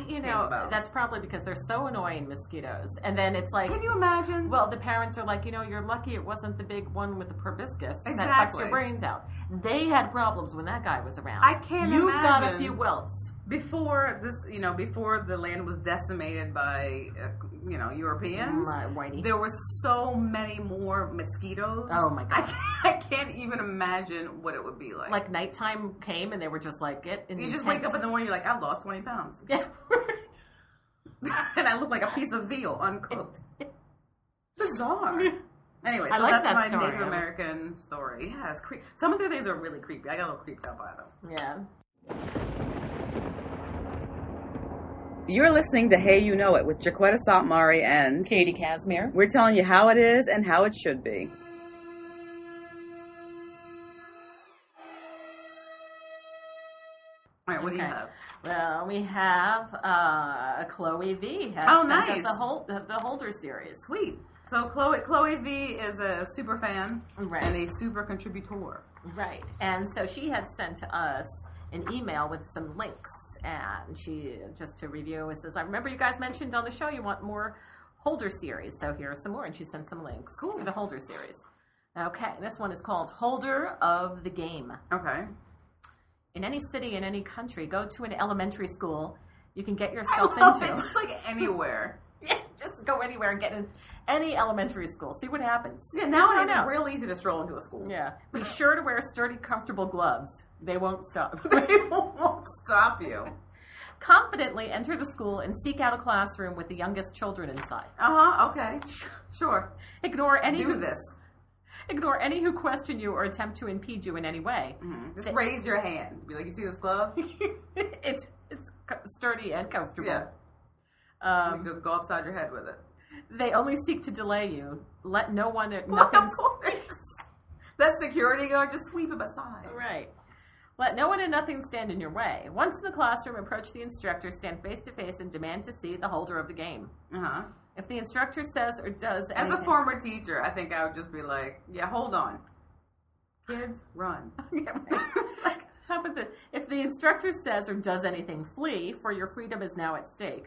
That's probably because they're so annoying, mosquitoes. And then it's like... Can you imagine? Well, the parents are like, you're lucky it wasn't the big one with the proboscis. Exactly. That sucks your brains out. They had problems when that guy was around. I can't You've imagine. got a few welts. Before this, before the land was decimated by, Europeans, Whitey. there were so many more mosquitoes. Oh my God. I can't even imagine what it would be like. Like nighttime came and they were just like, get in You the just tent. wake up in the morning, you're like, I've lost 20 pounds. Yeah. And I look like a piece of veal, uncooked. Bizarre. Anyway, I so like that's that my story. Native American story. Yeah, it's creepy. Some of the things are really creepy. I got a little creeped out by them. Yeah. You're listening to Hey You Know It with Jaquetta Santmari and Katie Casimir. we're telling you how it is and how it should be. All right, what do you have? Well, we have Chloe V. has Oh, sent nice. us the Holder series. Sweet. So Chloe V is a super fan Right. and a super contributor. Right. And so she had sent to us an email with some links. And she, just to review, it says, I remember you guys mentioned on the show you want more Holder series. So here are some more. And she sent some links for the Holder series. Okay. This one is called Holder of the Game. Okay. In any city, in any country, go to an elementary school you can get yourself I love into. it. It's like anywhere. Yeah, just go anywhere and get in any elementary school. See what happens. Yeah, nowadays No. it's real easy to stroll into a school. Yeah. Be sure to wear sturdy, comfortable gloves. They won't stop. They won't stop you. Confidently enter the school and seek out a classroom with the youngest children inside. Okay. Sure. Ignore any Do this. Ignore any who question you or attempt to impede you in any way. Just raise your hand. Be like, you see this glove? It's sturdy and comfortable. Yeah. Go upside your head with it. They only seek to delay you. Let no one Well, nothing. of course. That security guard, just sweep him aside. Right. Let no one and nothing stand in your way. Once in the classroom, approach the instructor, stand face to face, and demand to see the holder of the game. Uh-huh. If the instructor says or does As anything... a former teacher, I think I would just be like, yeah, hold on. Kids, run. How about this? If the instructor says or does anything, flee, for your freedom is now at stake.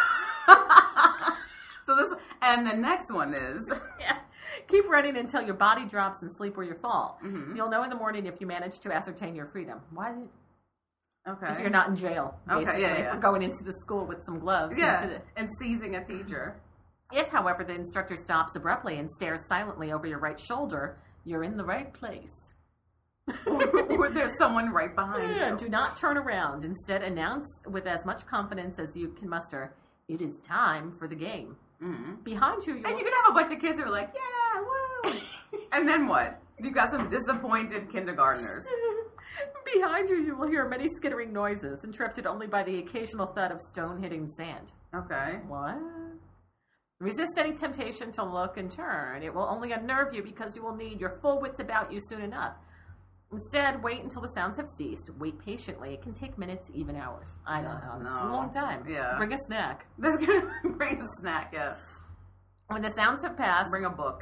And the next one is... Yeah. Keep running until your body drops and sleep where you fall. Mm-hmm. You'll know in the morning if you manage to ascertain your freedom. Why? Okay. If you're not in jail, basically, Okay, yeah. for going into the school with some gloves. Yeah, and seizing a teacher. If, however, the instructor stops abruptly and stares silently over your right shoulder, you're in the right place. Or there's someone right behind you. Do not turn around. Instead, announce with as much confidence as you can muster, it is time for the game. Mm-hmm. Behind you, And you can have a bunch of kids who are like, yeah, woo. And then what? You've got some disappointed kindergartners. Behind you, you will hear many skittering noises, interrupted only by the occasional thud of stone hitting sand. Okay. What? Resist any temptation to look and turn. It will only unnerve you because you will need your full wits about you soon enough. Instead, wait until the sounds have ceased. Wait patiently. It can take minutes, even hours. I don't know. It's a long time. Yeah. Bring a snack. That's gonna bring a snack, yeah. When the sounds have passed... Bring a book.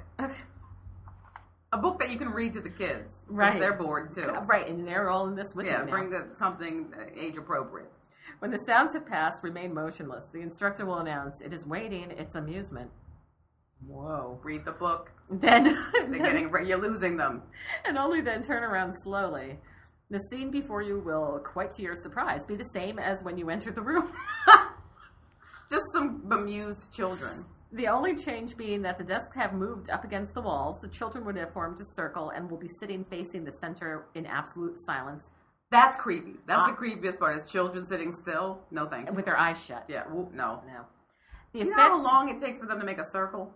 A book that you can read to the kids. Right. They're bored, too. Right, and they're all in this with you now. Bring something age-appropriate. When the sounds have passed, remain motionless. The instructor will announce, it is waiting, it's amusement. Whoa. Read the book. Then you're losing them. And only then turn around slowly. The scene before you will, quite to your surprise, be the same as when you entered the room. Just some bemused children. The only change being that the desks have moved up against the walls. The children would have formed a circle and will be sitting facing the center in absolute silence. That's creepy. That's the creepiest part, is children sitting still. No thank you. With their eyes shut. Yeah, no. The You know how long it takes for them to make a circle?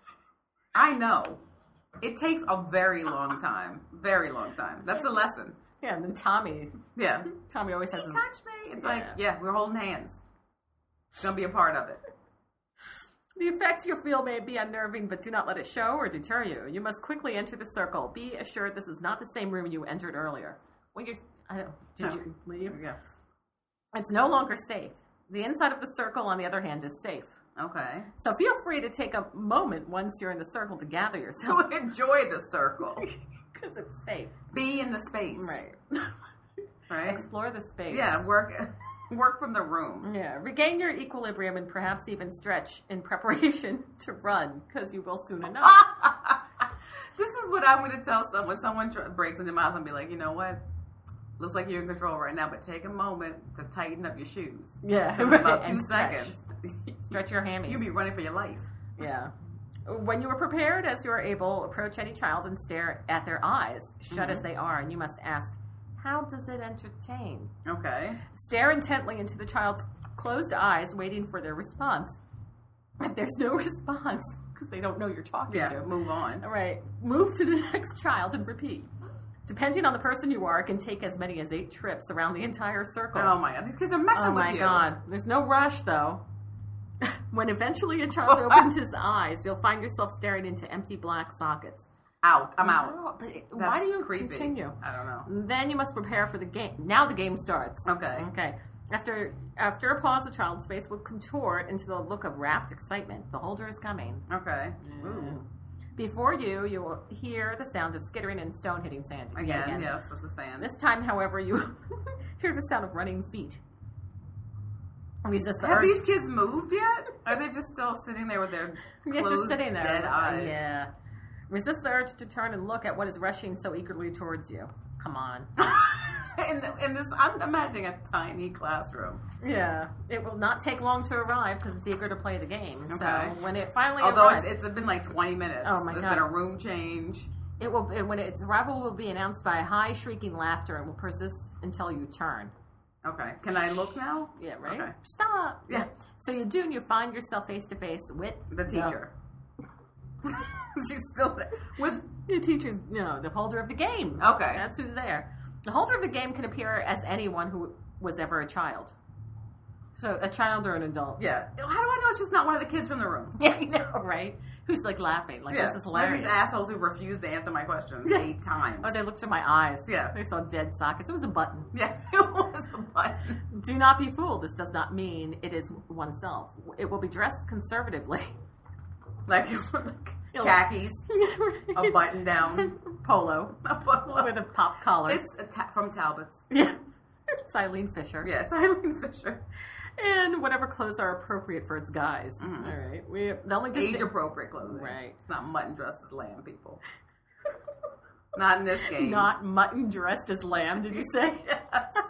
I know. It takes a very long time. Very long time. That's the lesson. Yeah, and then Tommy. Yeah. Tommy always has his... Touch me. It's like, we're holding hands. It's going to be a part of it. The effect you'll feel may be unnerving, but do not let it show or deter you. You must quickly enter the circle. Be assured this is not the same room you entered earlier. Well, did you leave? Yeah. It's no longer safe. The inside of the circle, on the other hand, is safe. Okay. So feel free to take a moment once you're in the circle to gather yourself. To enjoy the circle. Because it's safe. Be in the space. Right. Right? Explore the space. Yeah, work from the room. Yeah. Regain your equilibrium and perhaps even stretch in preparation to run, because you will soon enough. This is what I'm going to tell someone. Someone breaks into my house and be like, you know what? Looks like you're in control right now, but take a moment to tighten up your shoes. Yeah. In about 2 seconds. Stretch your hammies. You'll be running for your life. Yeah. When you are prepared, as you are able, approach any child and stare at their eyes, shut as they are, and you must ask, how does it entertain? Okay. Stare intently into the child's closed eyes, waiting for their response. If there's no response, because they don't know you're talking to. Move on. All right. Move to the next child and repeat. Depending on the person you are, it can take as many as 8 trips around the entire circle. Oh my God. These kids are messing with you. Oh my God. There's no rush, though. When eventually a child opens his eyes, you'll find yourself staring into empty black sockets. Out. I'm out. No, but why do you continue? I don't know. Then you must prepare for the game. Now the game starts. Okay. After a pause, the child's face will contort into the look of rapt excitement. The holder is coming. Okay. Ooh. Before you will hear the sound of skittering and stone hitting sand. Again. Yes, with the sand. This time, however, you hear the sound of running feet. Resist the Have urge. these kids moved yet? Are they just still sitting there with their closed, sitting there, dead eyes? Yeah. Resist the urge to turn and look at what is rushing so eagerly towards you. Come on. in this, I'm imagining a tiny classroom. Yeah. It will not take long to arrive because it's eager to play the game. Okay. So when it finally Although arrives... it's been like 20 minutes. Oh my God. There's been a room change. It will. When its arrival will be announced by high shrieking laughter and will persist until you turn. Okay. Can I look now? Yeah, right? Okay. Stop. Yeah. So you do, and you find yourself face to face with The teacher. She's still there. With the teacher's, the holder of the game. Okay. That's who's there. The holder of the game can appear as anyone who was ever a child. So a child or an adult. Yeah. How do I know it's just not one of the kids from the room? Yeah, I know, right? Who's like laughing. Like, this is One of hilarious. these assholes who refused to answer my questions 8 times. Oh, they looked at my eyes. Yeah. They saw dead sockets. It was a button. Yeah, it was a button. Do not be fooled. This does not mean it is oneself. It will be dressed conservatively. Like khakis, a button down, Polo. With a pop collar. It's from Talbot's. Yeah. It's Eileen Fisher. Yeah, it's Eileen Fisher. And whatever clothes are appropriate for its guise. Mm-hmm. All right. The only Age-appropriate clothing. Right. It's not mutton dressed as lamb, people. Not in this game. Not mutton dressed as lamb, did you say? Yes.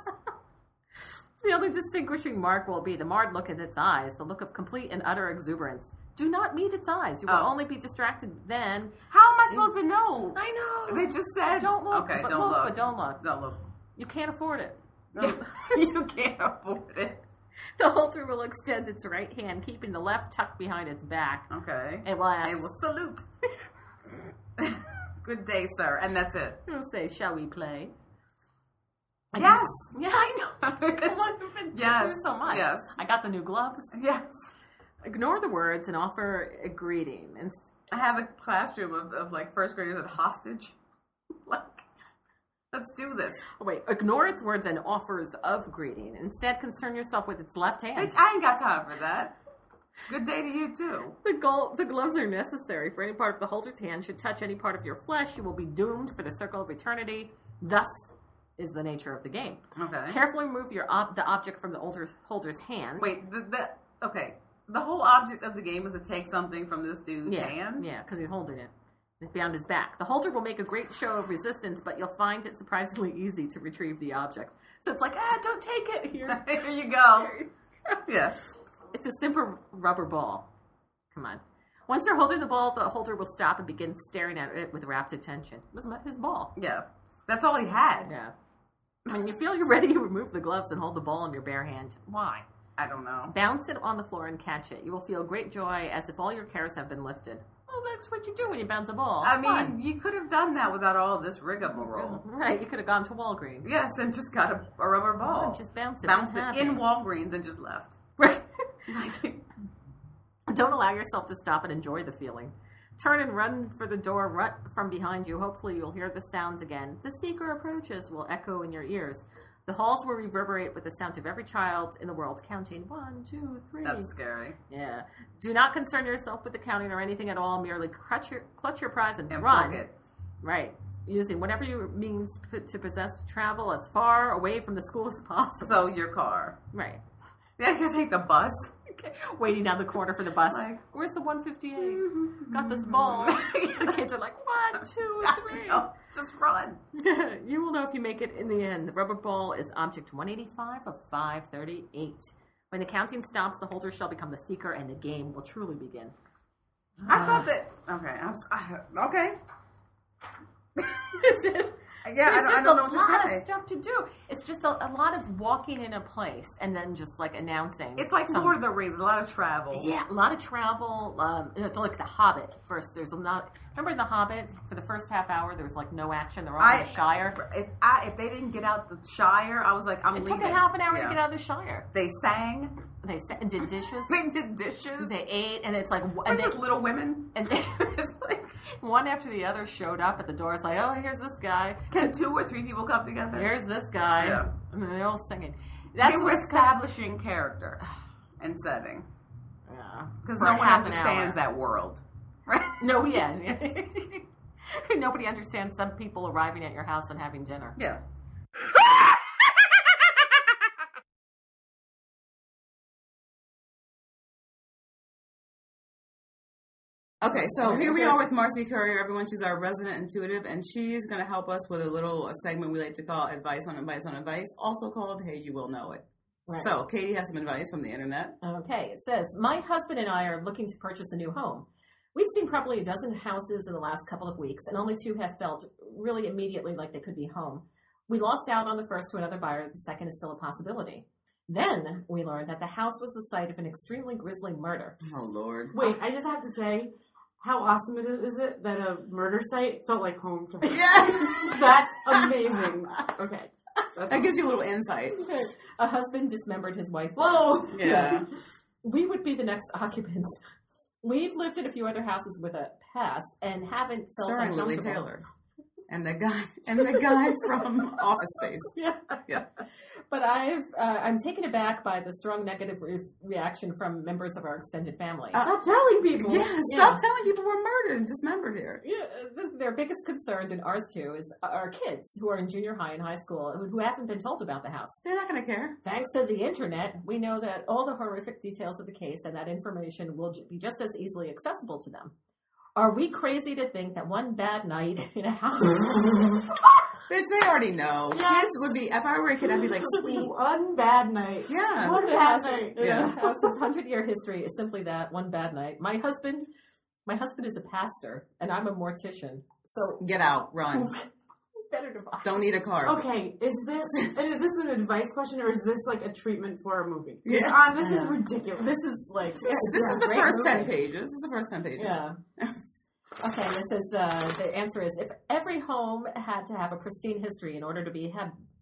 The only distinguishing mark will be the marred look in its eyes, the look of complete and utter exuberance. Do not meet its eyes. You will only be distracted then. How am I supposed to know? I know. They just said... Don't look. Okay, but don't look. look. But don't look. Don't look. You can't afford it. You can't afford it. The holder will extend its right hand, keeping the left tucked behind its back. Okay. It will ask... I will salute. Good day, sir. And that's it. It will say, shall we play? Yes. Yeah, I know. Come on, you've been through so much. Yes. I got the new gloves. Yes. Ignore the words and offer a greeting. I have a classroom of like first graders at hostage. Like, let's do this. Wait, ignore its words and offers of greeting. Instead, concern yourself with its left hand. Bitch, I ain't got time for that. Good day to you, too. The gloves are necessary for any part of the holder's hand. Should touch any part of your flesh, you will be doomed for the circle of eternity. Thus is the nature of the game. Okay. Carefully remove the object from the holder's hand. Wait, okay. The whole object of the game is to take something from this dude's hand? Yeah, because he's holding it behind his back. The holder will make a great show of resistance, but you'll find it surprisingly easy to retrieve the object. So it's like, don't take it. Here you go. Yeah. It's a simple rubber ball. Come on. Once you're holding the ball, the holder will stop and begin staring at it with rapt attention. It was his ball. Yeah. That's all he had. Yeah. When you feel you're ready, you remove the gloves and hold the ball in your bare hand. Why? I don't know. Bounce it on the floor and catch it. You will feel great joy as if all your cares have been lifted. Well, that's what you do when you bounce a ball. It's fun. You could have done that without all this rigmarole. Right, you could have gone to Walgreens. Yes, and just got a rubber ball. Oh, just bounce it. Bounced it in Walgreens and just left. Right. Don't allow yourself to stop and enjoy the feeling. Turn and run for the door right from behind you. Hopefully you'll hear the sounds again. The seeker approaches will echo in your ears. The halls will reverberate with the sound of every child in the world counting 1, 2, 3. That's scary. Yeah. Do not concern yourself with the counting or anything at all. Merely clutch your prize and run. It. Right. Using whatever you means to possess to travel as far away from the school as possible. So your car. Right. Yeah, you can take the bus. Okay. Waiting down the corner for the bus. Like, where's the 158? Got this ball. The kids are like, 1, 2, 3. No, just run. You will know if you make it in the end. The rubber ball is object 185 of 538. When the counting stops, the holder shall become the seeker, and the game will truly begin. I thought that. Okay. Okay. That's it. Yeah, I don't know what to say. There's just a lot of stuff to do. It's just a lot of walking in a place and then just like announcing. It's like Lord of the Rings, a lot of travel. Yeah, a lot of travel. It's like The Hobbit. First, there's a lot. Remember in The Hobbit, for the first half hour, there was like no action. They're all in the Shire. If they didn't get out the Shire, I was like, I'm leaving. It took a half an hour to get out of the Shire. They sang. They and did dishes. They did dishes. They ate, and it's like and they Little Women. And it's like one after the other showed up at the door. It's like, oh, here's this guy. Can 2 or 3 people come together? Here's this guy. Yeah. And they're all singing. They were establishing character and setting. Yeah. Because no one understands that world. Right? No, yeah. Nobody understands some people arriving at your house and having dinner. Yeah. Okay, so here we are with Marcy Courier, everyone. She's our resident intuitive, and she's going to help us with a segment we like to call Advice on Advice on Advice, also called Hey, You Will Know It. Right. So, Katie has some advice from the internet. Okay, it says, my husband and I are looking to purchase a new home. We've seen probably a dozen houses in the last couple of weeks, and only 2 have felt really immediately like they could be home. We lost out on the first to another buyer. The second is still a possibility. Then we learned that the house was the site of an extremely grisly murder. Oh, Lord. Wait, I just have to say, how awesome is it that a murder site felt like home to her? Yeah. That's amazing. Okay. That gives you a little insight. Okay. A husband dismembered his wife. Whoa! Yeah. We would be the next occupants. We've lived in a few other houses with a past and haven't felt Starring uncomfortable. Lily Taylor. And the guy from Office Space. Yeah. But I'm taken aback by the strong negative reaction from members of our extended family. Stop telling people. Yeah, stop telling people we're murdered and dismembered here. Yeah, their biggest concerns, and ours too, is our kids who are in junior high and high school who haven't been told about the house. They're not going to care. Thanks to the internet, we know that all the horrific details of the case and that information will be just as easily accessible to them. Are we crazy to think that one bad night in a house... Bitch, they already know. Yes. Kids would be, if I were a kid, I'd be like, sweet. One bad night. Yeah. One bad night. Yeah. The house's 100-year history is simply that, one bad night. My husband is a pastor, and I'm a mortician. So get out, run. Better to buy. Don't need a car. Okay, is this an advice question or is this like a treatment for a movie? Yeah. This is ridiculous. This is like... This is the first 10 pages. This is the first 10 pages. Yeah. Okay, this is, the answer is, if every home had to have a pristine history in order to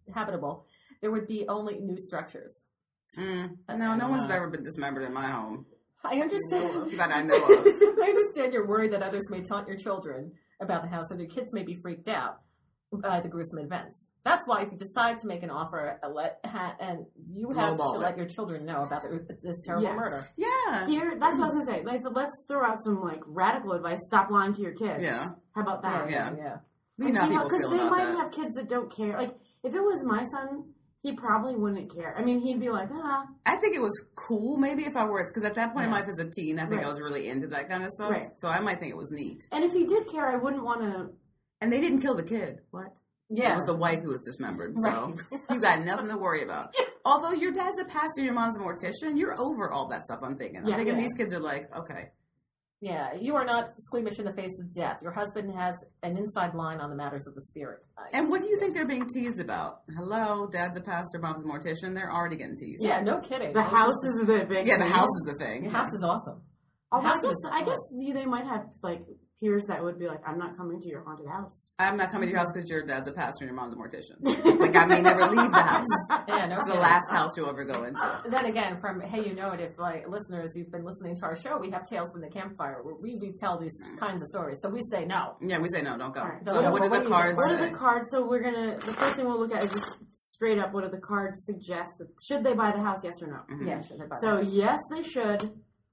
habitable, there would be only new structures. No one's ever been dismembered in my home I understand. that I know of. I understand you're worried that others may taunt your children about the house, and your kids may be freaked out by the gruesome events. That's why, if you decide to make an offer, and you have to let your children know about this terrible murder. Yeah. Here, that's what I was gonna say. Like, let's throw out some like radical advice. Stop lying to your kids. Yeah. How about that? Yeah. Like, because they about might that. have kids that don't care. Like, if it was my son, he probably wouldn't care. I mean, he'd be like, I think it was cool, maybe, if I were, because at that point in life as a teen, I think I was really into that kind of stuff. Right. So I might think it was neat. And if he did care, I wouldn't want to. And they didn't kill the kid. What? Yeah. It was the wife who was dismembered. So you got nothing to worry about. Although your dad's a pastor, your mom's a mortician, you're over all that stuff, I'm thinking. I'm thinking these kids are like, okay. Yeah, you are not squeamish in the face of death. Your husband has an inside line on the matters of the spirit. And what do you think they're being teased about? Hello, dad's a pastor, mom's a mortician. They're already getting teased. Yeah, no kidding. The house is the big Yeah, the thing. house is the thing. Your house is awesome. Although I guess they might have like peers that would be like, I'm not coming to your haunted house. I'm not coming to your house because your dad's a pastor and your mom's a mortician. Like, I may never leave the house. Yeah, no It's the kidding. last house you'll ever go into. Then again, from Hey You Know It, if like listeners, you've been listening to our show, we have Tales from the Campfire where we tell these kinds of stories. So we say no. Yeah, we say no, don't go. Right. So So what do the cards What say? are the cards? So the first thing we'll look at is just straight up, what do the cards suggest? Should they buy the house, yes or no? Yeah, should they buy So that? yes, they should.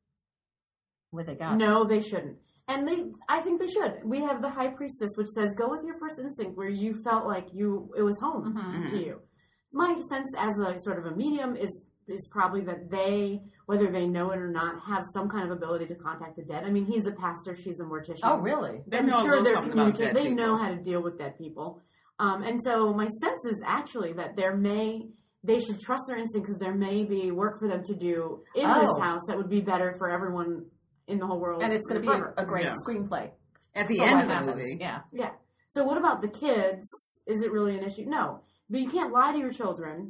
What they got? No, they shouldn't. And I think they should. We have the High Priestess, which says, go with your first instinct where you felt like it was home to you. My sense as a sort of a medium is probably that they, whether they know it or not, have some kind of ability to contact the dead. I mean, he's a pastor, she's a mortician. Oh, really? They I'm know a sure little they're something about communicating. dead They know people. how to deal with dead people. And so my sense is actually that they should trust their instinct because there may be work for them to do in this house that would be better for everyone in the whole world. And it's going to be a great screenplay. At the for end what of the happens. movie. Yeah. Yeah. So what about the kids? Is it really an issue? No. But you can't lie to your children.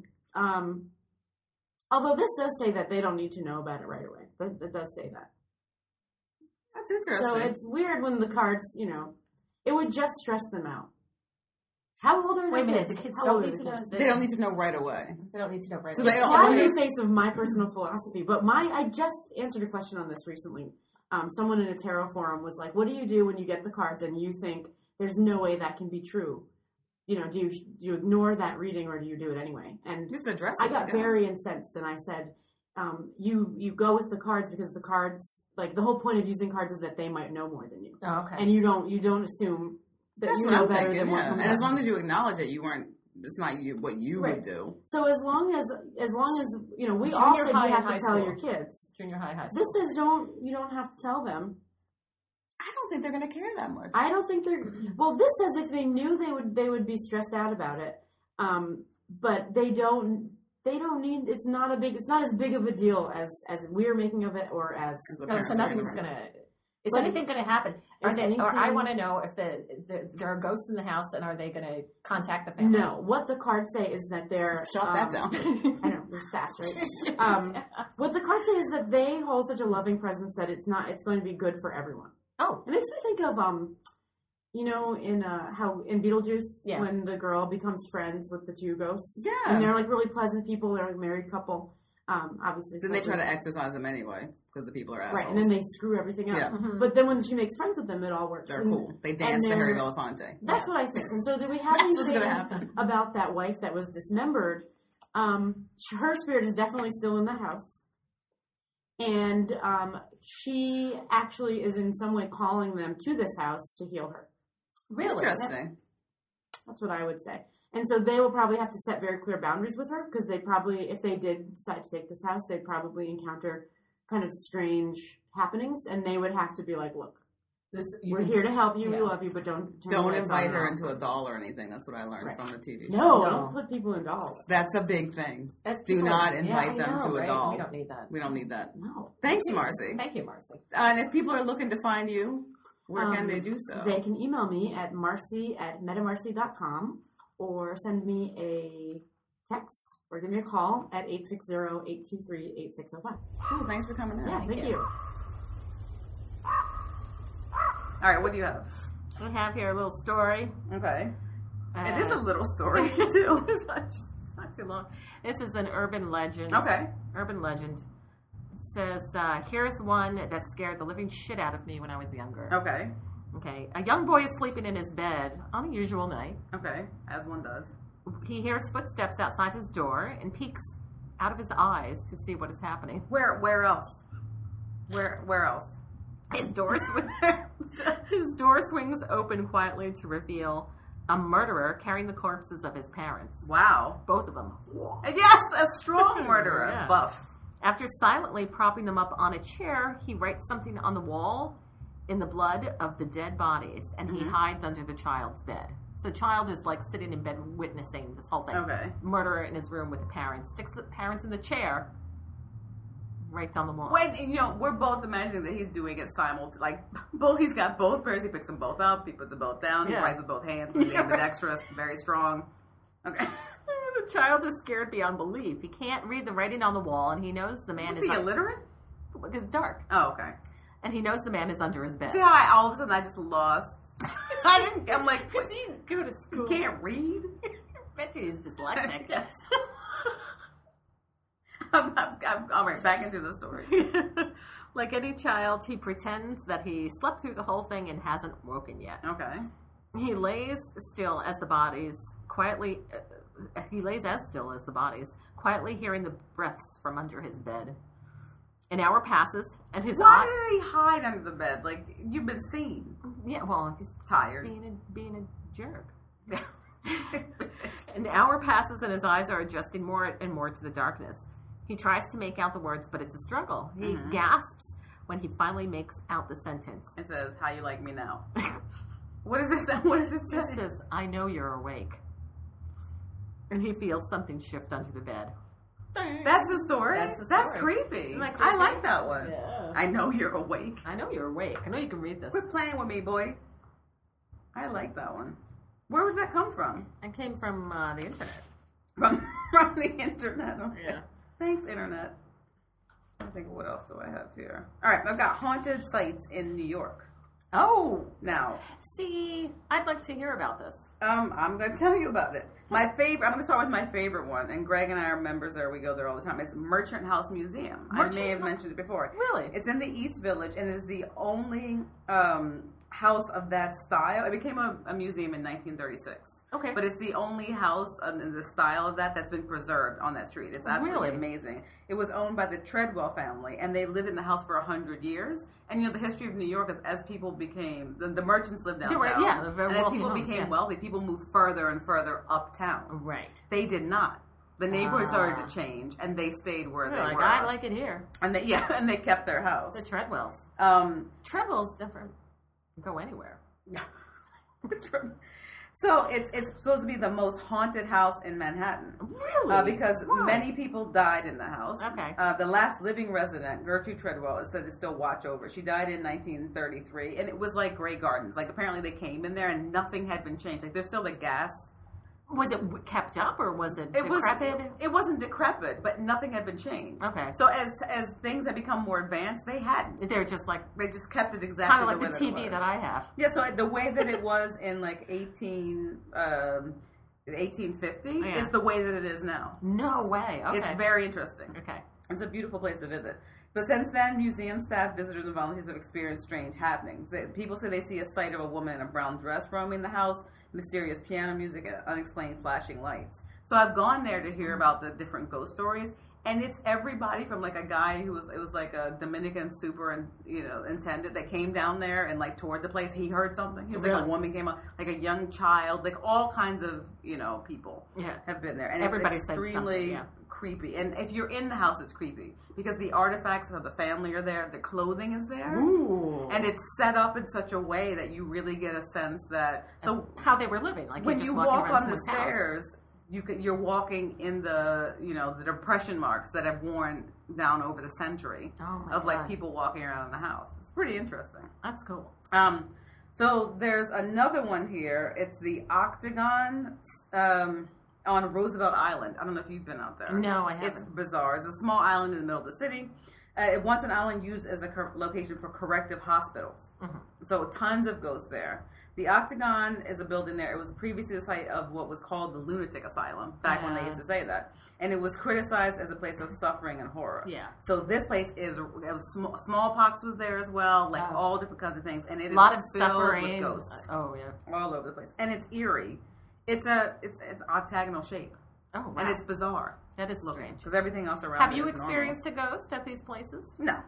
Although this does say that they don't need to know about it right away. But it does say that. That's interesting. So it's weird when the cards, it would just stress them out. How old are Wait a the minute, kids? the kids How don't old are need to the know. kids? They don't need to know right away. They don't need to know right So away. they Fly only in the face of my personal philosophy. But I just answered a question on this recently. Someone in a tarot forum was like, what do you do when you get the cards and you think there's no way that can be true? Do you ignore that reading or do you do it anyway? And just address I it. got very incensed and I said, you go with the cards because the cards, like the whole point of using cards is that they might know more than you. Oh, okay. And you don't assume that That's you what know I'm better thinking, than what yeah. comes And as out. long as you acknowledge it, it's not what you Right. would do. So as long as we all Junior said high you and have to high tell school. your kids. Junior high, high school. This is you don't have to tell them. I don't think they're going to care that much. I don't think they're. Well, this says if they knew they would be stressed out about it. But they don't need. It's not as big of a deal as we're making of it, or as. No, so nothing's going to. Is But anything going to happen? Or I anything- want to know if there are ghosts in the house, and are they going to contact the family? No, what the cards say is that they're. Shut that down. I know, it's fast, right? What the cards say is that they hold such a loving presence that it's going to be good for everyone. Oh, It makes me think of how in Beetlejuice when the girl becomes friends with the two ghosts. Yeah. And they're like really pleasant people. They're like a married couple. Obviously. Then they try to exercise them anyway because the people are assholes. Right, and then they screw everything up. Yeah. Mm-hmm. But then when she makes friends with them, it all works. They're And- cool. They dance and to they're- Harry Belafonte. That's what I think. And so, do we have That's what's anything gonna happen. about that wife that was dismembered? Her spirit is definitely still in the house, and she actually is in some way calling them to this house to heal her. really? Interesting. That's what I would say. And so they will probably have to set very clear boundaries with her because they probably, if they did decide to take this house, they'd probably encounter kind of strange happenings, and they would have to be like, "Look, we're here to help you. We love you, but don't Invite her into a doll or anything. That's what I learned from the TV show. No, don't put people in dolls. That's a big thing. That's Do people- not yeah, invite I them know, to a right? doll. We don't need that. We don't need that. No. Thanks, Marcy. Thank you, Marcy. And if people are looking to find you, where can they do so? They can email me at marcy@metamarcy.com or send me a text or give me a call at 860-823-8605. Cool, thanks for coming in. Yeah, thank you. All right, what do you have? I have here a little story. Okay. It is a little story, too. It's not too long. This is an urban legend. Okay. Urban legend. It says, here's one that scared the living shit out of me when I was younger. Okay. Okay. A young boy is sleeping in his bed on a usual night. Okay. As one does. He hears footsteps outside his door and peeks out of his eyes to see what is happening. Where else? Where else? His door swings open quietly to reveal a murderer carrying the corpses of his parents. Wow. Both of them. Yes, a strong murderer. Yeah. Buff. After silently propping them up on a chair, he writes something on the wall in the blood of the dead bodies, and he hides under the child's bed. So the child is like sitting in bed witnessing this whole thing. Okay. Murderer in his room with the parents. Sticks the parents in the chair, writes on the wall. Wait, we're both imagining that he's doing it simultaneously. Like, he's got both parents, he picks them both up, he puts them both down, he writes with both hands, with the ambidextrous, very strong. Okay. The child is scared beyond belief. He can't read the writing on the wall, and he knows the man Is he illiterate? Because it's dark. Oh, okay. And he knows the man is under his bed. See how all of a sudden I just lost. I'm like, Because he go to school. he can't read? I bet you he's dyslexic. Yes. I'm all right, back into the story. Like any child, he pretends that he slept through the whole thing and hasn't woken yet. Okay. He lays still as the bodies quietly. He lays as still as the bodies, quietly hearing the breaths from under his bed. An hour passes, and his Why did he hide under the bed? Like, you've been seen. Yeah, well, he's Tired. being a jerk. An hour passes, and his eyes are adjusting more and more to the darkness. He tries to make out the words, but it's a struggle. He gasps when he finally makes out the sentence. It says, "How you like me now?" What is this? What does it say? It says, "I know you're awake." And he feels something shift under the bed. That's the story? That's the That's story. creepy. Isn't that I creepy? like that one. Yeah. I know you're awake. I know you're awake. I know you can read this. Quit playing with me, boy. I like that one. Where would that come from? It came from the internet. From the internet. Okay. Yeah. Thanks, internet. I think, what else do I have here? All right, I've got haunted sites in New York. Oh, Now, see, I'd like to hear about this. I'm going to tell you about it. My favorite. I'm going to start with my favorite one, and Greg and I are members there. We go there all the time. It's Merchant House Museum. I may have mentioned it before. Really? It's in the East Village, and is the only house of that style. It became a museum in 1936. Okay. But it's the only house in the style of that's been preserved on that street. It's absolutely Really? amazing. It was owned by the Treadwell family, and they lived in the house for 100 years. And the history of New York is as people became the merchants lived downtown. The very and as wealthy people homes, became yeah. wealthy, people moved further and further uptown. Right. They did not. The neighborhood started to change, and they stayed where they were. I like it here. And they kept their house. The Treadwells. Treadwell's different. Go anywhere. So it's supposed to be the most haunted house in Manhattan. Really? Because Why? many people died in the house. Okay. The last living resident, Gertrude Treadwell, is said to still watch over. She died in 1933, and it was like Grey Gardens. Like, apparently they came in there and nothing had been changed. Like, there's still the gas. Was it kept up or was it decrepit? It wasn't decrepit, but nothing had been changed. Okay. So as things had become more advanced, they hadn't. They're just like They just kept it kind exactly of like the the way TV it that I have. Yeah, so the way that it was in like 1850 Yeah. is the way that it is now. No way. Okay. It's very interesting. Okay. It's a beautiful place to visit. But since then, museum staff, visitors, and volunteers have experienced strange happenings. People say they see a sight of a woman in a brown dress roaming the house, mysterious piano music, and unexplained flashing lights. So I've gone there to hear about the different ghost stories, and it's everybody from like a guy it was like a Dominican superintendent that came down there and like toured the place. He heard something. He was like a Really? woman came up, like a young child, like all kinds of people Yeah. have been there, and Everybody it's said something, extremely yeah. creepy. And if you're in the house, it's creepy because the artifacts of the family are there, the clothing is there, Ooh. and it's set up in such a way that you really get a sense that how they were living. Like when you're you just walking walk around on the someone's house. stairs, you're walking in the the depression marks that have worn down over the century Oh my of like God. people walking around in the house. It's pretty interesting. That's cool. So there's another one here. It's the Octagon on Roosevelt Island. I don't know if you've been out there. No, I It's haven't. bizarre. It's a small island in the middle of the city. Once an island used as a location for corrective hospitals. So tons of ghosts there. The Octagon is a building there. It was previously the site of what was called the lunatic asylum, back when they used to say that. And it was criticized as a place of suffering and horror. Yeah. So this place smallpox was there as well, like all different kinds of things. And it is a lot of filled suffering with ghosts. Oh, yeah. All over the place. And it's eerie. It's octagonal shape. Oh, wow. And it's bizarre. That is strange. Because everything else around Have it you is experienced a ghost at these places? normal. No.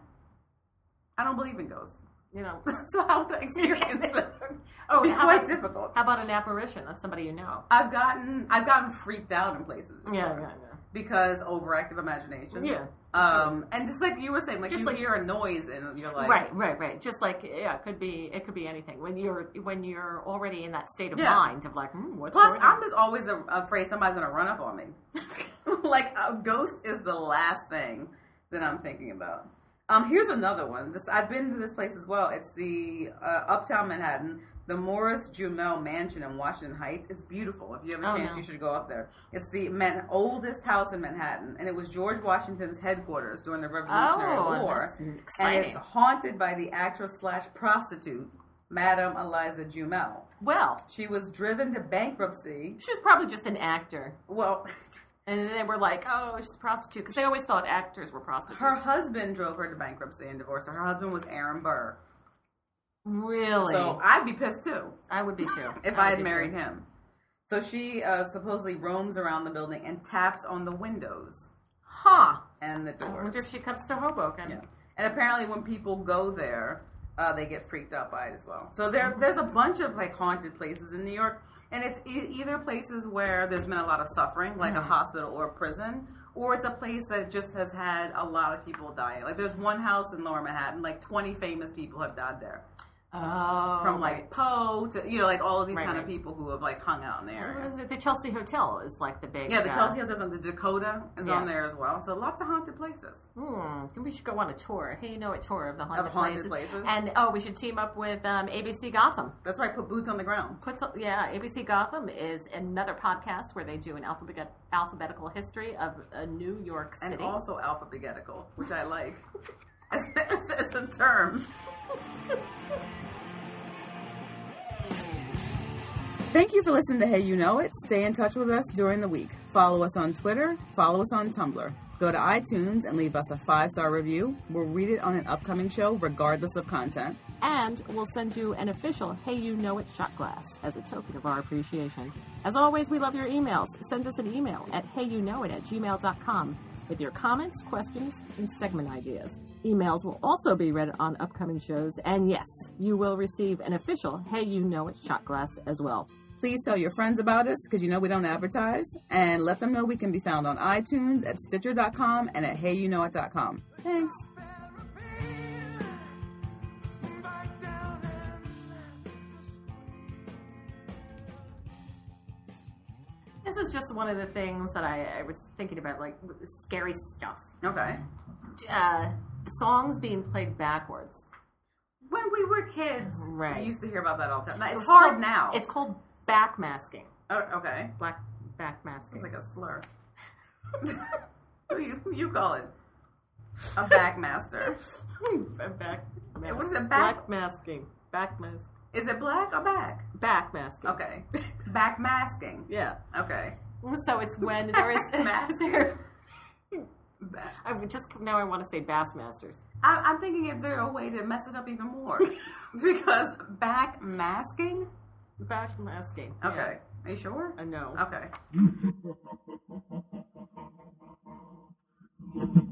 I don't believe in ghosts. You know. So how would I experience them? Oh, It'd be how quite about, difficult. How about an apparition? That's somebody you know. I've gotten freaked out in places before. Yeah. Because overactive imagination. Yeah. And just like you were saying, like Just you like- hear a noise and you're like, Right. Just like it could be anything. When you're already in that state of Yeah. mind of like, what's Plus, going on? I'm just always afraid somebody's gonna run up on me. Like a ghost is the last thing that I'm thinking about. Here's another one. I've been to this place as well. It's the Uptown Manhattan, the Morris Jumel Mansion in Washington Heights. It's beautiful. If you have a chance, you should go up there. It's the oldest house in Manhattan, and it was George Washington's headquarters during the Revolutionary War. That's exciting. And it's haunted by the actress/prostitute, Madame Eliza Jumel. Well, She was driven to bankruptcy. she was probably just an actor. Well, And they were like, oh, she's a prostitute. Because they always thought actors were prostitutes. her husband drove her to bankruptcy and divorced her. Her husband was Aaron Burr. Really? So I'd be pissed too I would be too. if I had married him. So she supposedly roams around the building and taps on the windows Huh. and the I doors. wonder if she comes to Hoboken. Yeah. And apparently when people go there, they get freaked out by it as well. So there's a bunch of like haunted places in New York. And it's either places where there's been a lot of suffering, like a hospital or a prison, or it's a place that just has had a lot of people dying. Like there's one house in Lower Manhattan, like 20 famous people have died there. Oh. From like Poe to, like all of these Right, kind of right. people who have like hung out in the area. The Chelsea Hotel is like the big... Yeah, the Chelsea Hotel, the Dakota is Yeah. on there as well. So lots of haunted places. We should go on a tour. Hey, a tour of the haunted, haunted places. And, we should team up with ABC Gotham. That's right, put boots on the ground. ABC Gotham is another podcast where they do an alphabetical history of New York City. And also alphabetical, which I like as a term. Thank you for listening to Hey You Know It. Stay in touch with us during the week. Follow us on Twitter. Follow us on Tumblr. Go to iTunes and leave us a 5-star review. We'll read it on an upcoming show regardless of content. And we'll send you an official Hey You Know It shot glass as a token of our appreciation. As always, we love your emails. Send us an email at heyouknowit@gmail.com with your comments, questions, and segment ideas. Emails will also be read on upcoming shows. And yes, you will receive an official Hey You Know It shot glass as well. Please tell your friends about us because we don't advertise. And let them know we can be found on iTunes, at Stitcher.com, and at HeyYouKnowIt.com. Thanks. This is just one of the things that I was thinking about, like scary stuff. Okay. Songs being played backwards. When we were kids, Right. we used to hear about that all the time. It's It's hard called- now. It's called backmasking. Oh, okay. Backmasking. It's like a slur. Who you call it? A backmaster. What is it? Backmasking. Backmask. Is it black or back? Backmasking. Okay. Backmasking. Yeah. Okay. So it's when there is Backmasking. now I want to say Bassmasters. I'm thinking, is there a way to mess it up even more? Because backmasking? Backmasking. Okay. Are you sure? Yeah. No. Okay.